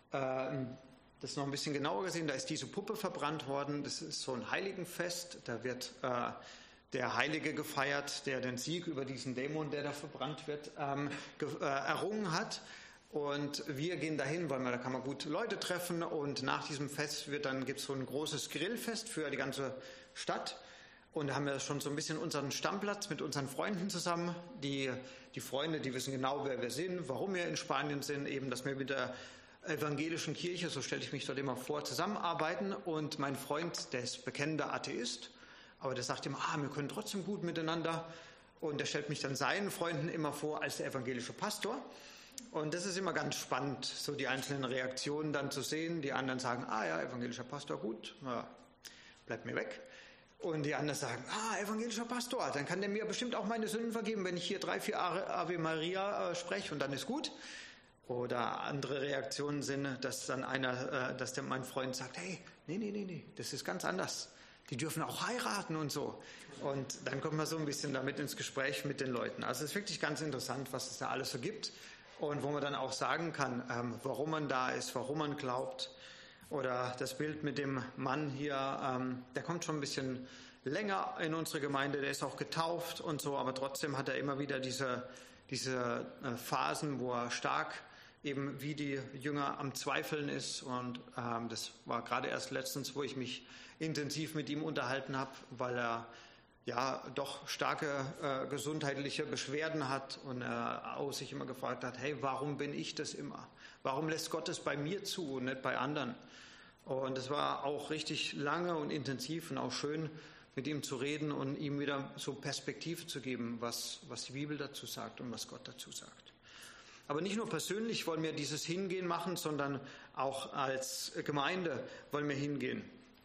äh, das noch ein bisschen genauer gesehen. Da ist diese Puppe verbrannt worden. Das ist so ein Heiligenfest. Da wird äh, der Heilige gefeiert, der den Sieg über diesen Dämon, der da verbrannt wird, ähm, ge- äh, errungen hat. Und wir gehen dahin, weil man, da kann man gut Leute treffen. Und nach diesem Fest wird dann gibt es so ein großes Grillfest für die ganze Stadt. Und da haben wir schon so ein bisschen unseren Stammplatz mit unseren Freunden zusammen. Die, die Freunde, die wissen genau, wer wir sind, warum wir in Spanien sind, eben, dass wir mit der evangelischen Kirche, so stelle ich mich dort immer vor, zusammenarbeiten. Und mein Freund, der ist bekennender Atheist, aber der sagt immer, ah, wir können trotzdem gut miteinander. Und der stellt mich dann seinen Freunden immer vor als der evangelische Pastor. Und das ist immer ganz spannend, so die einzelnen Reaktionen dann zu sehen. Die anderen sagen, ah ja, evangelischer Pastor, gut, ja, bleibt mir weg. Und die anderen sagen, ah, evangelischer Pastor, dann kann der mir bestimmt auch meine Sünden vergeben, wenn ich hier drei, vier Ave Maria äh, spreche und dann ist gut. Oder andere Reaktionen sind, dass dann einer, äh, dass der, mein Freund sagt, hey, nee, nee, nee, nee, das ist ganz anders. Die dürfen auch heiraten und so. Und dann kommt man so ein bisschen damit ins Gespräch mit den Leuten. Also es ist wirklich ganz interessant, was es da alles so gibt. Und wo man dann auch sagen kann, ähm, warum man da ist, warum man glaubt. Oder das Bild mit dem Mann hier, ähm, der kommt schon ein bisschen länger in unsere Gemeinde, der ist auch getauft und so, aber trotzdem hat er immer wieder diese, diese äh, Phasen, wo er stark eben wie die Jünger am Zweifeln ist. Und ähm, das war gerade erst letztens, wo ich mich intensiv mit ihm unterhalten habe, weil er ja doch starke äh, gesundheitliche Beschwerden hat und er auch sich immer gefragt hat, hey, warum bin ich das immer? Warum lässt Gott es bei mir zu und nicht bei anderen? Und es war auch richtig lange und intensiv und auch schön, mit ihm zu reden und ihm wieder so Perspektive zu geben, was, was die Bibel dazu sagt und was Gott dazu sagt. Aber nicht nur persönlich wollen wir dieses Hingehen machen, sondern auch als Gemeinde wollen wir hingehen.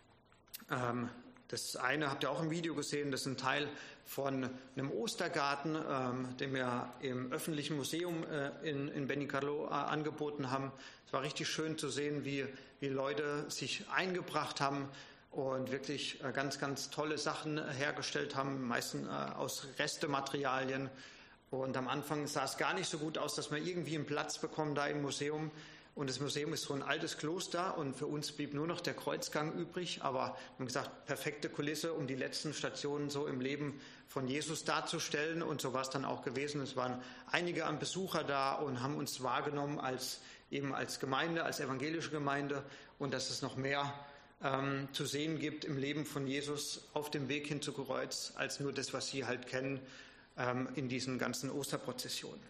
Ähm, Das eine habt ihr auch im Video gesehen, das ist ein Teil von einem Ostergarten, ähm, den wir im öffentlichen Museum äh, in, in Benicarló äh, angeboten haben. Es war richtig schön zu sehen, wie, wie Leute sich eingebracht haben und wirklich äh, ganz, ganz tolle Sachen hergestellt haben, meistens äh, aus Restematerialien. Und am Anfang sah es gar nicht so gut aus, dass wir irgendwie einen Platz bekommen da im Museum. Und das Museum ist so ein altes Kloster und für uns blieb nur noch der Kreuzgang übrig. Aber wir haben gesagt, perfekte Kulisse, um die letzten Stationen so im Leben von Jesus darzustellen. Und so war es dann auch gewesen. Es waren einige an Besucher da und haben uns wahrgenommen als eben als Gemeinde, als evangelische Gemeinde. Und dass es noch mehr ähm, zu sehen gibt im Leben von Jesus auf dem Weg hin zu Kreuz, als nur das, was sie halt kennen ähm, in diesen ganzen Osterprozessionen.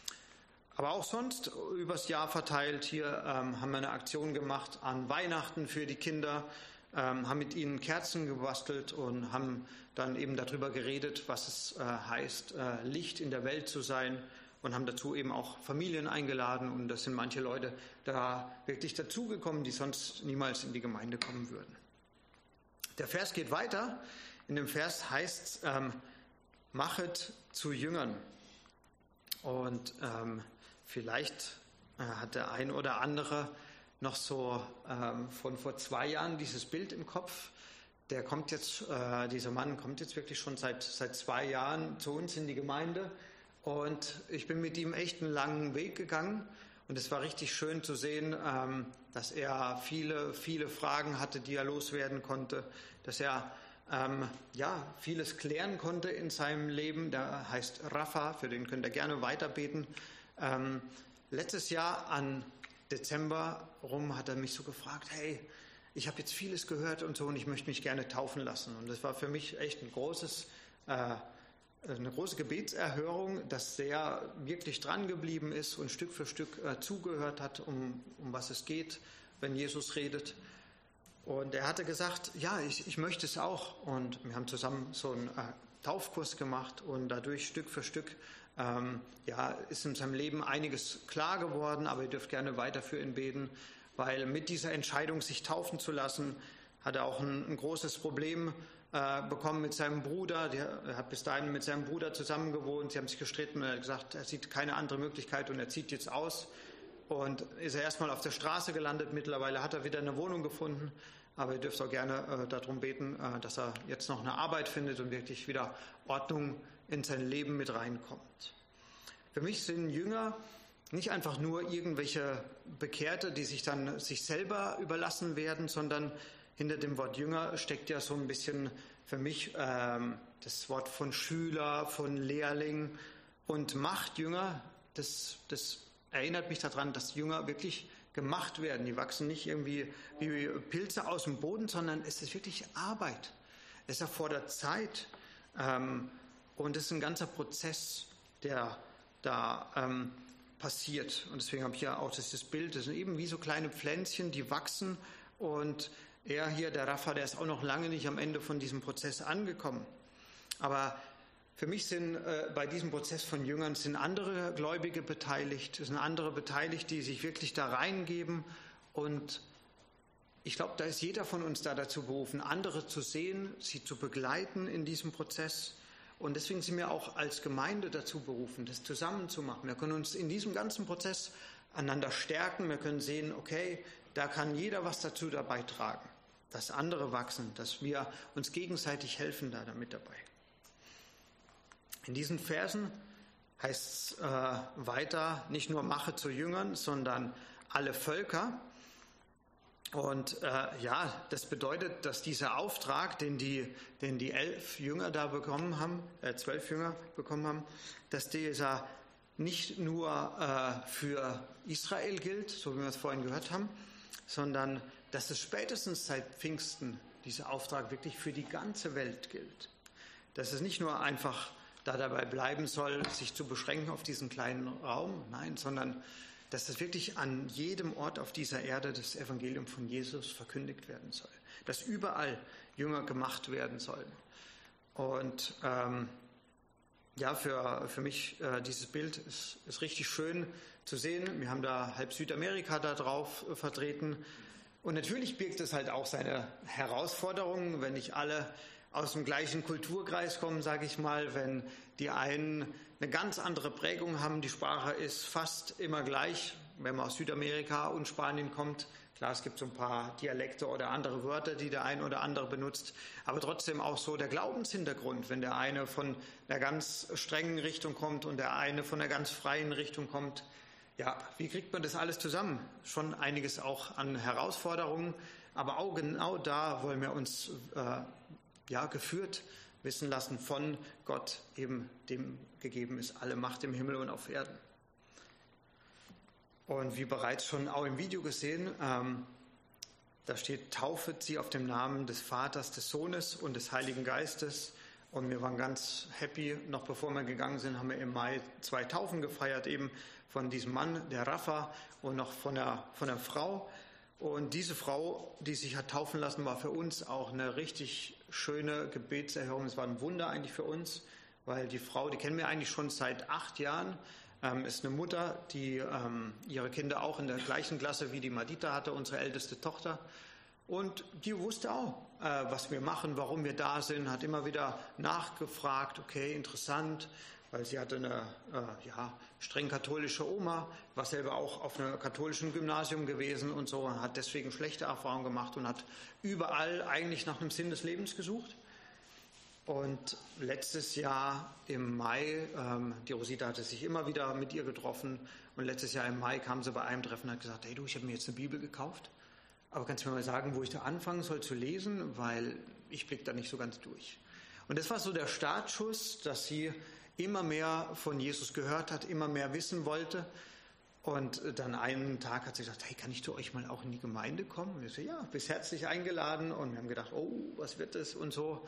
Aber auch sonst übers Jahr verteilt. Hier ähm, haben wir eine Aktion gemacht an Weihnachten für die Kinder, ähm, haben mit ihnen Kerzen gebastelt und haben dann eben darüber geredet, was es äh, heißt, äh, Licht in der Welt zu sein und haben dazu eben auch Familien eingeladen. Und das sind manche Leute da wirklich dazugekommen, die sonst niemals in die Gemeinde kommen würden. Der Vers geht weiter. In dem Vers heißt es, ähm, machet zu Jüngern. Und ähm, vielleicht äh, hat der ein oder andere noch so ähm, von vor zwei Jahren dieses Bild im Kopf. Der kommt jetzt, äh, dieser Mann kommt jetzt wirklich schon seit, seit zwei Jahren zu uns in die Gemeinde. Und ich bin mit ihm echt einen langen Weg gegangen. Und es war richtig schön zu sehen, ähm, dass er viele, viele Fragen hatte, die er loswerden konnte. Dass er ähm, ja, vieles klären konnte in seinem Leben. Der heißt Rafa, für den könnt ihr gerne weiterbeten. Ähm, letztes Jahr an Dezember rum hat er mich so gefragt, hey, ich habe jetzt vieles gehört und so und ich möchte mich gerne taufen lassen. Und das war für mich echt ein großes, äh, eine große Gebetserhörung, dass er wirklich dran geblieben ist und Stück für Stück äh, zugehört hat, um, um was es geht, wenn Jesus redet. Und er hatte gesagt, ja, ich, ich möchte es auch. Und wir haben zusammen so einen äh, Taufkurs gemacht und dadurch Stück für Stück ähm, ja, ist in seinem Leben einiges klar geworden, aber ihr dürft gerne weiter für ihn beten, weil mit dieser Entscheidung, sich taufen zu lassen, hat er auch ein, ein großes Problem äh, bekommen mit seinem Bruder. Der, er hat bis dahin mit seinem Bruder zusammen gewohnt, sie haben sich gestritten und er hat gesagt, er sieht keine andere Möglichkeit und er zieht jetzt aus. Und ist er erstmal auf der Straße gelandet, mittlerweile hat er wieder eine Wohnung gefunden. Aber ihr dürft auch gerne äh, darum beten, äh, dass er jetzt noch eine Arbeit findet und wirklich wieder Ordnung in sein Leben mit reinkommt. Für mich sind Jünger nicht einfach nur irgendwelche Bekehrte, die sich dann sich selber überlassen werden, sondern hinter dem Wort Jünger steckt ja so ein bisschen für mich ähm, das Wort von Schüler, von Lehrling und Machtjünger. Das, das erinnert mich daran, dass Jünger wirklich gemacht werden. Die wachsen nicht irgendwie wie Pilze aus dem Boden, sondern es ist wirklich Arbeit. Es erfordert Zeit ähm, und es ist ein ganzer Prozess, der da ähm, passiert. Und deswegen habe ich ja auch dieses Bild, das sind eben wie so kleine Pflänzchen, die wachsen und er hier, der Rafa, der ist auch noch lange nicht am Ende von diesem Prozess angekommen. Aber für mich sind äh, bei diesem Prozess von Jüngern sind andere Gläubige beteiligt, es sind andere beteiligt, die sich wirklich da reingeben. Und ich glaube, da ist jeder von uns da dazu berufen, andere zu sehen, sie zu begleiten in diesem Prozess. Und deswegen sind wir auch als Gemeinde dazu berufen, das zusammen zu machen. Wir können uns in diesem ganzen Prozess einander stärken. Wir können sehen, okay, da kann jeder was dazu dabei tragen, dass andere wachsen, dass wir uns gegenseitig helfen da damit dabei. In diesen Versen heißt es äh, weiter, nicht nur mache zu Jüngern, sondern alle Völker. Und äh, ja, das bedeutet, dass dieser Auftrag, den die, den die elf Jünger da bekommen haben, äh, zwölf Jünger bekommen haben, dass dieser nicht nur äh, für Israel gilt, so wie wir es vorhin gehört haben, sondern dass es spätestens seit Pfingsten dieser Auftrag wirklich für die ganze Welt gilt. Dass es nicht nur einfach da dabei bleiben soll, sich zu beschränken auf diesen kleinen Raum, nein, sondern dass es wirklich an jedem Ort auf dieser Erde das Evangelium von Jesus verkündigt werden soll, dass überall Jünger gemacht werden sollen. Und ähm, ja, für, für mich äh, dieses Bild ist, ist richtig schön zu sehen. Wir haben da halb Südamerika da drauf äh, vertreten und natürlich birgt es halt auch seine Herausforderungen, wenn nicht alle aus dem gleichen Kulturkreis kommen, sage ich mal, wenn die einen eine ganz andere Prägung haben, die Sprache ist fast immer gleich, wenn man aus Südamerika und Spanien kommt. Klar, es gibt so ein paar Dialekte oder andere Wörter, die der ein oder andere benutzt, aber trotzdem auch so der Glaubenshintergrund, wenn der eine von der ganz strengen Richtung kommt und der eine von der ganz freien Richtung kommt. Ja, wie kriegt man das alles zusammen? Schon einiges auch an Herausforderungen, aber auch genau da wollen wir uns äh, ja, geführt wissen lassen von Gott, eben dem gegeben ist alle Macht im Himmel und auf Erden. Und wie bereits schon auch im Video gesehen, ähm, da steht, taufet sie auf dem Namen des Vaters, des Sohnes und des Heiligen Geistes. Und wir waren ganz happy, noch bevor wir gegangen sind, haben wir im Mai zwei Taufen gefeiert, eben von diesem Mann, der Rafa, und noch von der, von der Frau. Und diese Frau, die sich hat taufen lassen, war für uns auch eine richtig schöne Gebetserhörung. Es war ein Wunder eigentlich für uns, weil die Frau, die kennen wir eigentlich schon seit acht Jahren, ähm, ist eine Mutter, die ähm, ihre Kinder auch in der gleichen Klasse wie die Madita hatte, unsere älteste Tochter. Und die wusste auch, äh, was wir machen, warum wir da sind, hat immer wieder nachgefragt, okay, interessant, weil sie hatte eine äh, ja, streng katholische Oma, war selber auch auf einem katholischen Gymnasium gewesen und so, und hat deswegen schlechte Erfahrungen gemacht und hat überall eigentlich nach einem Sinn des Lebens gesucht. Und letztes Jahr im Mai, ähm, die Rosita hatte sich immer wieder mit ihr getroffen, und letztes Jahr im Mai kam sie bei einem Treffen und hat gesagt, hey du, ich habe mir jetzt eine Bibel gekauft, aber kannst du mir mal sagen, wo ich da anfangen soll zu lesen, weil ich blicke da nicht so ganz durch. Und das war so der Startschuss, dass sie immer mehr von Jesus gehört hat, immer mehr wissen wollte. Und dann einen Tag hat sie gesagt, hey, kann ich zu euch mal auch in die Gemeinde kommen? Und ich so, ja, bist herzlich eingeladen. Und wir haben gedacht, oh, was wird das und so.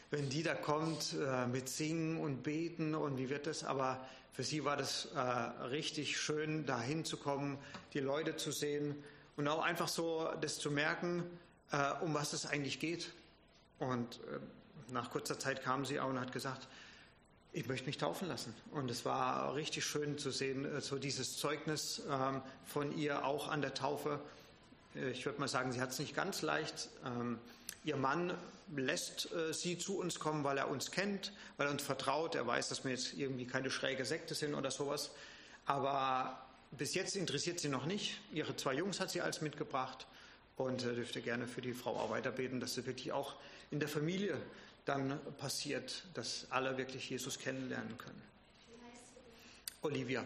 wenn die da kommt äh, mit Singen und Beten und wie wird das, aber für sie war das äh, richtig schön, da hinzukommen, die Leute zu sehen und auch einfach so das zu merken, äh, um was es eigentlich geht. Und äh, nach kurzer Zeit kam sie auch und hat gesagt, ich möchte mich taufen lassen. Und es war richtig schön zu sehen, so dieses Zeugnis ähm, von ihr auch an der Taufe. Ich würde mal sagen, sie hat es nicht ganz leicht. Ähm, ihr Mann lässt äh, sie zu uns kommen, weil er uns kennt, weil er uns vertraut. Er weiß, dass wir jetzt irgendwie keine schräge Sekte sind oder sowas. Aber bis jetzt interessiert sie noch nicht. Ihre zwei Jungs hat sie als mitgebracht und äh, dürfte gerne für die Frau auch weiterbeten, dass sie wirklich auch in der Familie dann passiert, dass alle wirklich Jesus kennenlernen können. Wie heißt sie? Olivia.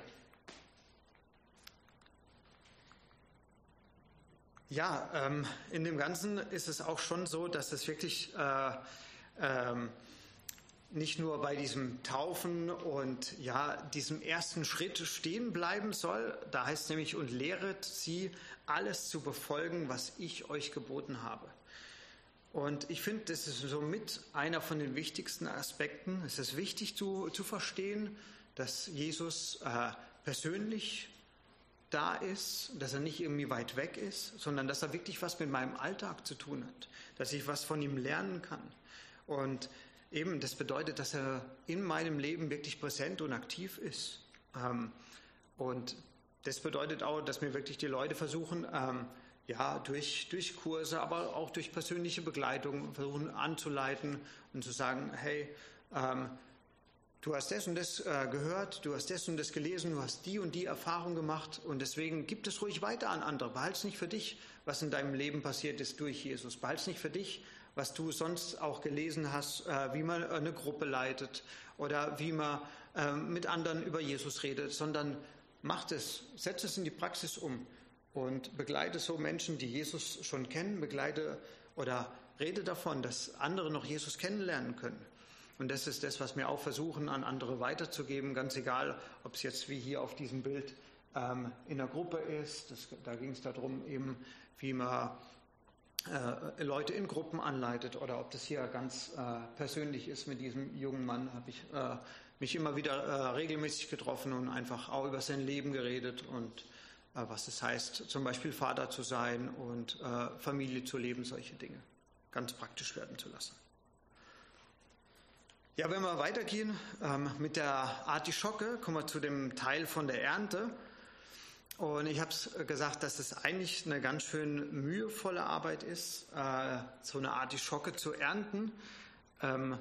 Ja, ähm, in dem Ganzen ist es auch schon so, dass es wirklich äh, ähm, nicht nur bei diesem Taufen und ja, diesem ersten Schritt stehen bleiben soll. Da heißt es nämlich, und lehret sie, alles zu befolgen, was ich euch geboten habe. Und ich finde, das ist somit einer von den wichtigsten Aspekten. Es ist wichtig zu, zu verstehen, dass Jesus äh, persönlich da ist, dass er nicht irgendwie weit weg ist, sondern dass er wirklich was mit meinem Alltag zu tun hat, dass ich was von ihm lernen kann. Und eben, das bedeutet, dass er in meinem Leben wirklich präsent und aktiv ist. Ähm, und das bedeutet auch, dass mir wirklich die Leute versuchen, ähm, ja, durch, durch Kurse, aber auch durch persönliche Begleitung versuchen anzuleiten und zu sagen, hey, ähm, du hast das und das äh, gehört, du hast das und das gelesen, du hast die und die Erfahrung gemacht und deswegen gib es ruhig weiter an andere. Behalte es nicht für dich, was in deinem Leben passiert ist durch Jesus. Behalte es nicht für dich, was du sonst auch gelesen hast, äh, wie man eine Gruppe leitet oder wie man äh, mit anderen über Jesus redet, sondern mach es, setz es in die Praxis um. Und begleite so Menschen, die Jesus schon kennen, begleite oder rede davon, dass andere noch Jesus kennenlernen können. Und das ist das, was wir auch versuchen, an andere weiterzugeben, ganz egal, ob es jetzt wie hier auf diesem Bild ähm, in der Gruppe ist. Das, da ging es darum, eben, wie man äh, Leute in Gruppen anleitet oder ob das hier ganz äh, persönlich ist mit diesem jungen Mann, habe ich äh, mich immer wieder äh, regelmäßig getroffen und einfach auch über sein Leben geredet und was es heißt, zum Beispiel Vater zu sein und äh, Familie zu leben, solche Dinge ganz praktisch werden zu lassen. Ja, wenn wir weitergehen ähm, mit der Artischocke, kommen wir zu dem Teil von der Ernte. Und ich habe es gesagt, dass es eigentlich eine ganz schön mühevolle Arbeit ist, äh, so eine Artischocke zu ernten, ähm,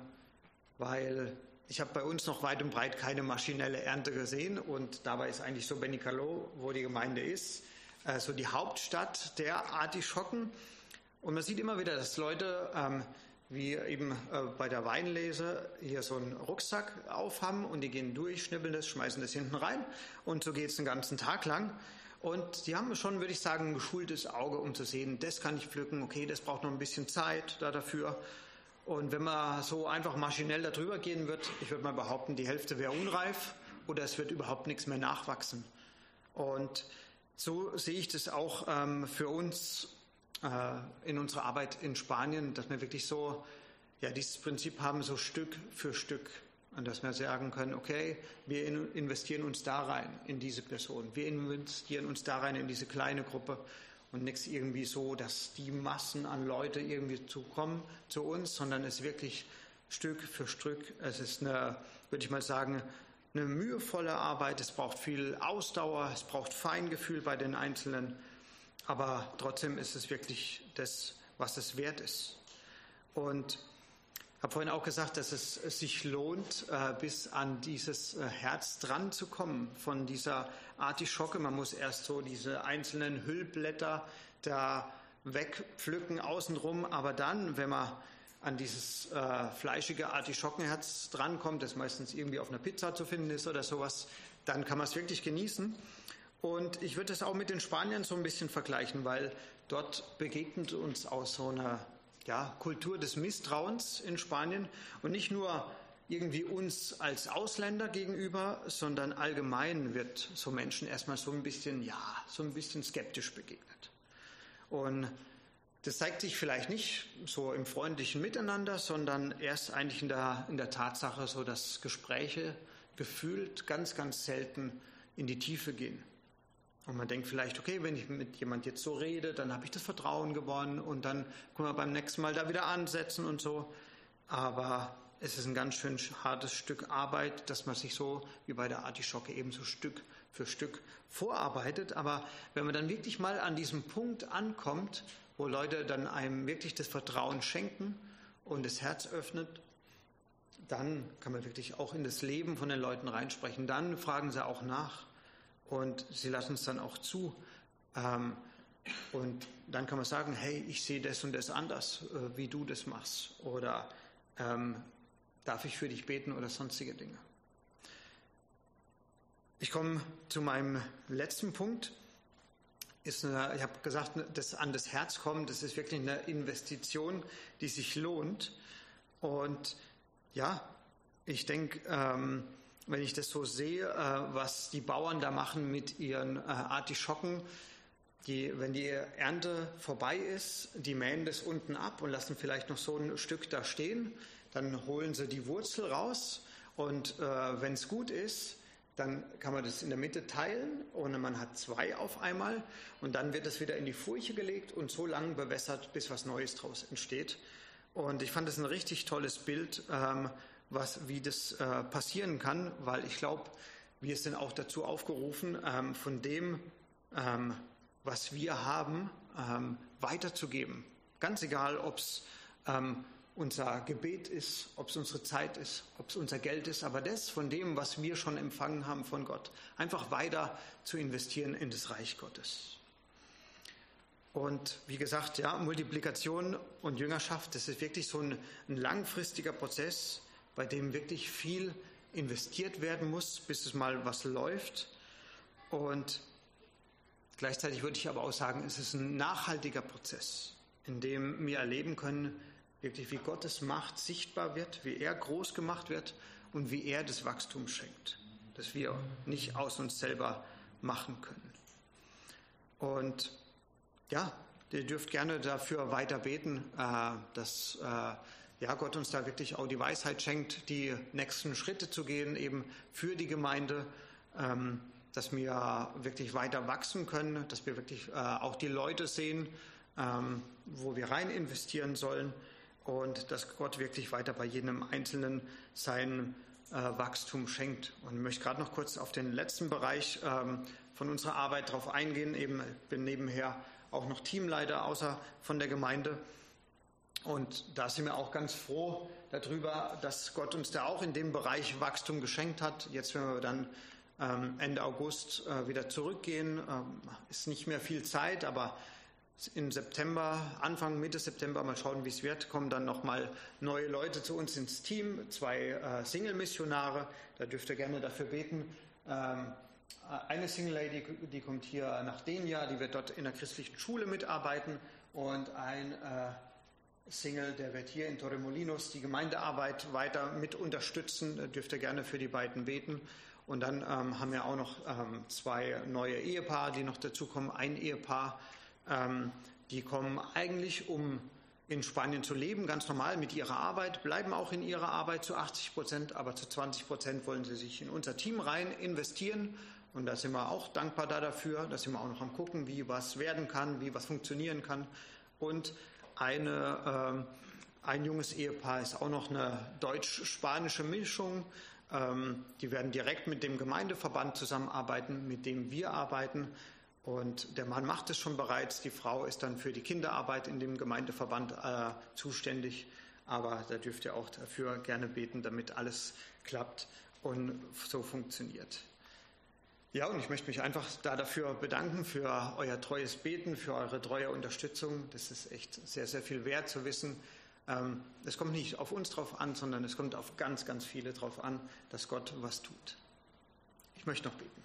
weil ich habe bei uns noch weit und breit keine maschinelle Ernte gesehen und dabei ist eigentlich so Benicaló, wo die Gemeinde ist, äh, so die Hauptstadt der Artischocken. Und man sieht immer wieder, dass Leute, ähm, wie eben äh, bei der Weinlese, hier so einen Rucksack aufhaben und die gehen durch, schnippeln das, schmeißen das hinten rein und so geht es den ganzen Tag lang. Und die haben schon, würde ich sagen, ein geschultes Auge, um zu sehen, das kann ich pflücken, okay, das braucht noch ein bisschen Zeit da dafür. Und wenn man so einfach maschinell darüber gehen wird, ich würde mal behaupten, die Hälfte wäre unreif oder es wird überhaupt nichts mehr nachwachsen. Und so sehe ich das auch ähm, für uns äh, in unserer Arbeit in Spanien, dass wir wirklich so, ja, dieses Prinzip haben, so Stück für Stück. Und dass wir sagen können, okay, wir in, investieren uns da rein, in diese Person. Wir investieren uns da rein, in diese kleine Gruppe. Und nichts irgendwie so, dass die Massen an Leute irgendwie zu kommen zu uns, sondern es ist wirklich Stück für Stück. Es ist eine, würde ich mal sagen, eine mühevolle Arbeit. Es braucht viel Ausdauer, es braucht Feingefühl bei den Einzelnen. Aber trotzdem ist es wirklich das, was es wert ist. Und ich habe vorhin auch gesagt, dass es, es sich lohnt, äh, bis an dieses äh, Herz dran zu kommen von dieser Artischocke. Man muss erst so diese einzelnen Hüllblätter da wegpflücken außenrum, aber dann, wenn man an dieses äh, fleischige Artischockenherz drankommt, das meistens irgendwie auf einer Pizza zu finden ist oder sowas, dann kann man es wirklich genießen. Und ich würde es auch mit den Spaniern so ein bisschen vergleichen, weil dort begegnet uns auch so eine ja, Kultur des Misstrauens in Spanien und nicht nur irgendwie uns als Ausländer gegenüber, sondern allgemein wird so Menschen erstmal so ein bisschen, ja, so ein bisschen skeptisch begegnet. Und Das zeigt sich vielleicht nicht so im freundlichen Miteinander, sondern erst eigentlich in der, in der Tatsache, so dass Gespräche gefühlt ganz, ganz selten in die Tiefe gehen. Und man denkt vielleicht, okay, wenn ich mit jemand jetzt so rede, dann habe ich das Vertrauen gewonnen und dann können wir beim nächsten Mal da wieder ansetzen und so. Aber es ist ein ganz schön hartes Stück Arbeit, dass man sich so wie bei der Artischocke eben so Stück für Stück vorarbeitet. Aber wenn man dann wirklich mal an diesem Punkt ankommt, wo Leute dann einem wirklich das Vertrauen schenken und das Herz öffnet, dann kann man wirklich auch in das Leben von den Leuten reinsprechen. Dann fragen sie auch nach und sie lassen es dann auch zu. Und dann kann man sagen, hey, ich sehe das und das anders, wie du das machst. Oder ähm, darf ich für dich beten oder sonstige Dinge. Ich komme zu meinem letzten Punkt. Ist eine, ich habe gesagt, das an das Herz kommen, das ist wirklich eine Investition, die sich lohnt. Und ja, ich denke, ähm, wenn ich das so sehe, äh, was die Bauern da machen mit ihren äh, Artischocken, die, wenn die Ernte vorbei ist, die mähen das unten ab und lassen vielleicht noch so ein Stück da stehen, dann holen sie die Wurzel raus und äh, wenn es gut ist, dann kann man das in der Mitte teilen und man hat zwei auf einmal und dann wird es wieder in die Furche gelegt und so lange bewässert, bis was Neues draus entsteht. Und ich fand das ein richtig tolles Bild, ähm, was, wie das äh, passieren kann, weil ich glaube, wir sind auch dazu aufgerufen, ähm, von dem, ähm, was wir haben, ähm, weiterzugeben. Ganz egal, ob es ähm, unser Gebet ist, ob es unsere Zeit ist, ob es unser Geld ist, aber das von dem, was wir schon empfangen haben von Gott, einfach weiter zu investieren in das Reich Gottes. Und wie gesagt, ja, Multiplikation und Jüngerschaft, das ist wirklich so ein, ein langfristiger Prozess, bei dem wirklich viel investiert werden muss, bis es mal was läuft. Und gleichzeitig würde ich aber auch sagen, es ist ein nachhaltiger Prozess, in dem wir erleben können, wirklich wie Gottes Macht sichtbar wird, wie er groß gemacht wird und wie er das Wachstum schenkt, das wir nicht aus uns selber machen können. Und ja, ihr dürft gerne dafür weiter beten, dass ja, Gott uns da wirklich auch die Weisheit schenkt, die nächsten Schritte zu gehen, eben für die Gemeinde, dass wir wirklich weiter wachsen können, dass wir wirklich auch die Leute sehen, wo wir rein investieren sollen. Und dass Gott wirklich weiter bei jedem Einzelnen sein äh, Wachstum schenkt. Und ich möchte gerade noch kurz auf den letzten Bereich ähm, von unserer Arbeit drauf eingehen. Eben, ich bin nebenher auch noch Teamleiter außer von der Gemeinde. Und da sind wir auch ganz froh darüber, dass Gott uns da auch in dem Bereich Wachstum geschenkt hat. Jetzt, wenn wir dann ähm, Ende August äh, wieder zurückgehen, ähm, ist nicht mehr viel Zeit, aber im September, Anfang, Mitte September, mal schauen, wie es wird, kommen dann nochmal neue Leute zu uns ins Team, zwei äh, Single-Missionare, da dürft ihr gerne dafür beten. Ähm, eine Single-Lady, die kommt hier nach Denia, die wird dort in der christlichen Schule mitarbeiten und ein äh, Single, der wird hier in Torremolinos die Gemeindearbeit weiter mit unterstützen, da dürft ihr gerne für die beiden beten. Und dann ähm, haben wir auch noch ähm, zwei neue Ehepaare, die noch dazukommen, ein Ehepaar, Ähm, die kommen eigentlich, um in Spanien zu leben, ganz normal mit ihrer Arbeit, bleiben auch in ihrer Arbeit zu achtzig Prozent, aber zu zwanzig Prozent wollen sie sich in unser Team rein investieren. Und da sind wir auch dankbar da dafür. Da sind wir auch noch am gucken, wie was werden kann, wie was funktionieren kann. Und eine, ähm, ein junges Ehepaar ist auch noch eine deutsch-spanische Mischung. Ähm, die werden direkt mit dem Gemeindeverband zusammenarbeiten, mit dem wir arbeiten. Und der Mann macht es schon bereits, die Frau ist dann für die Kinderarbeit in dem Gemeindeverband äh, zuständig. Aber da dürft ihr auch dafür gerne beten, damit alles klappt und so funktioniert. Ja, und ich möchte mich einfach da dafür bedanken, für euer treues Beten, für eure treue Unterstützung. Das ist echt sehr, sehr viel wert zu wissen. Ähm, es kommt nicht auf uns drauf an, sondern es kommt auf ganz, ganz viele drauf an, dass Gott was tut. Ich möchte noch beten.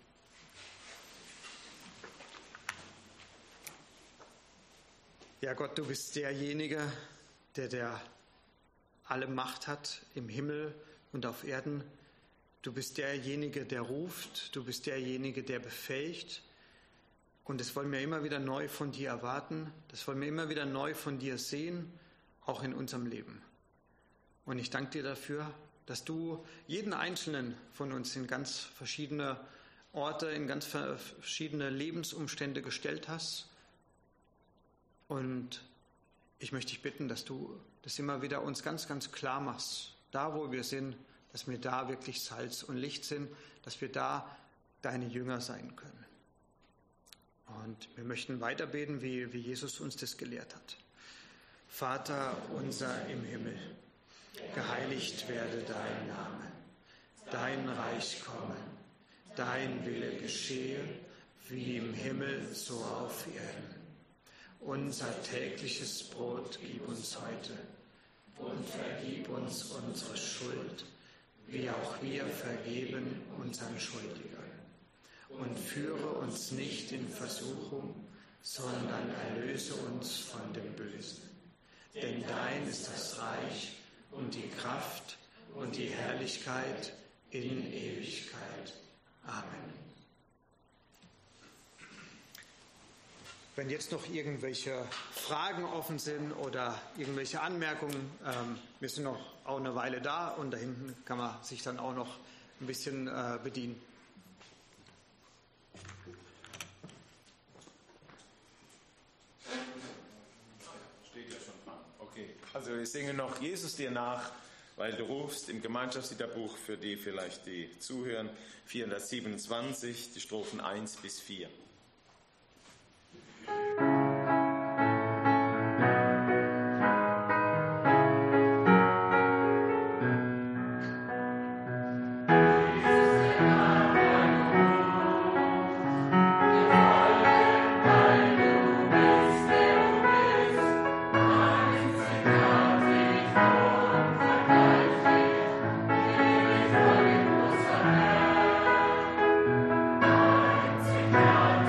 Ja, Gott, du bist derjenige, der, der alle Macht hat im Himmel und auf Erden. Du bist derjenige, der ruft. Du bist derjenige, der befähigt. Und das wollen wir immer wieder neu von dir erwarten. Das wollen wir immer wieder neu von dir sehen, auch in unserem Leben. Und ich danke dir dafür, dass du jeden Einzelnen von uns in ganz verschiedene Orte, in ganz verschiedene Lebensumstände gestellt hast. Und ich möchte dich bitten, dass du das immer wieder uns ganz, ganz klar machst. Da, wo wir sind, dass wir da wirklich Salz und Licht sind, dass wir da deine Jünger sein können. Und wir möchten weiter beten, wie, wie Jesus uns das gelehrt hat. Vater unser im Himmel, geheiligt werde dein Name, dein Reich komme, dein Wille geschehe, wie im Himmel, so auf Erden. Unser tägliches Brot gib uns heute und vergib uns unsere Schuld, wie auch wir vergeben unseren Schuldigern. Und führe uns nicht in Versuchung, sondern erlöse uns von dem Bösen. Denn dein ist das Reich und die Kraft und die Herrlichkeit in Ewigkeit. Amen. Wenn jetzt noch irgendwelche Fragen offen sind oder irgendwelche Anmerkungen, ähm, wir sind noch auch eine Weile da und da hinten kann man sich dann auch noch ein bisschen äh, bedienen. Steht ja schon dran. Okay. Also wir singen noch Jesus dir nach, weil du rufst im Gemeinschaftsliederbuch, für die vielleicht die zuhören, vierhundertsiebenundzwanzig, die Strophen eins bis vier. Now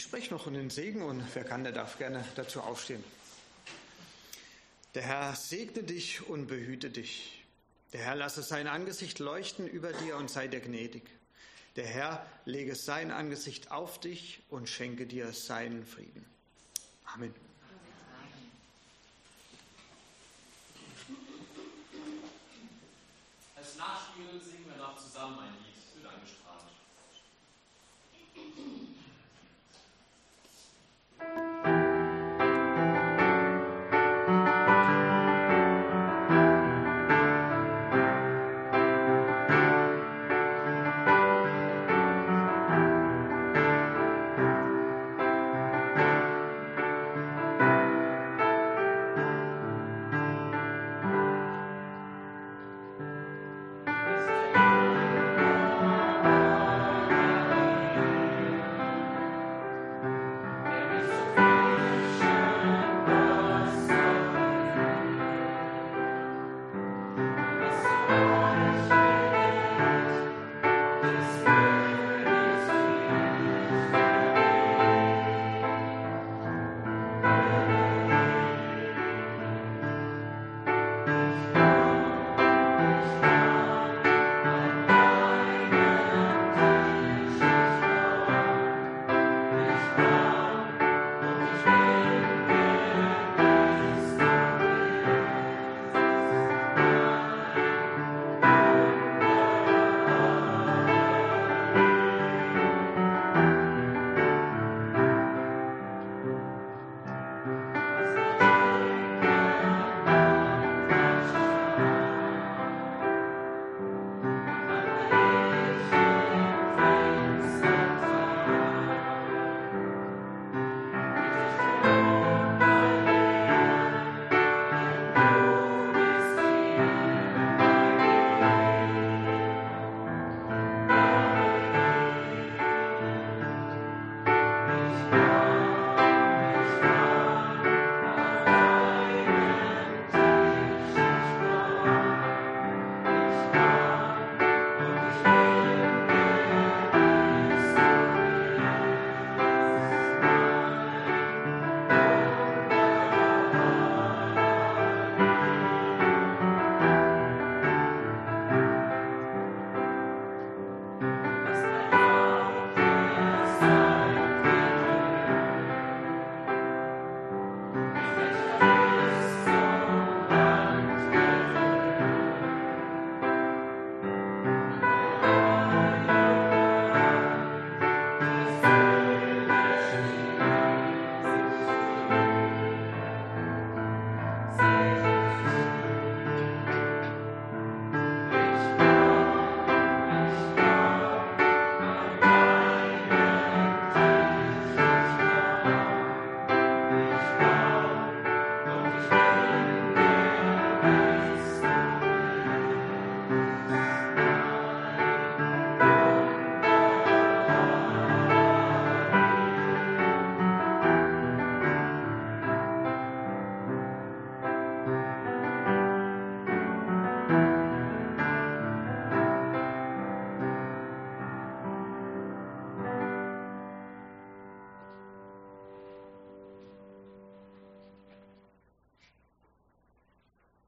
Ich spreche noch einen Segen und wer kann, der darf gerne dazu aufstehen. Der Herr segne dich und behüte dich. Der Herr lasse sein Angesicht leuchten über dir und sei dir gnädig. Der Herr lege sein Angesicht auf dich und schenke dir seinen Frieden. Amen. Als Nachspiel singen wir noch zusammen ein Lied.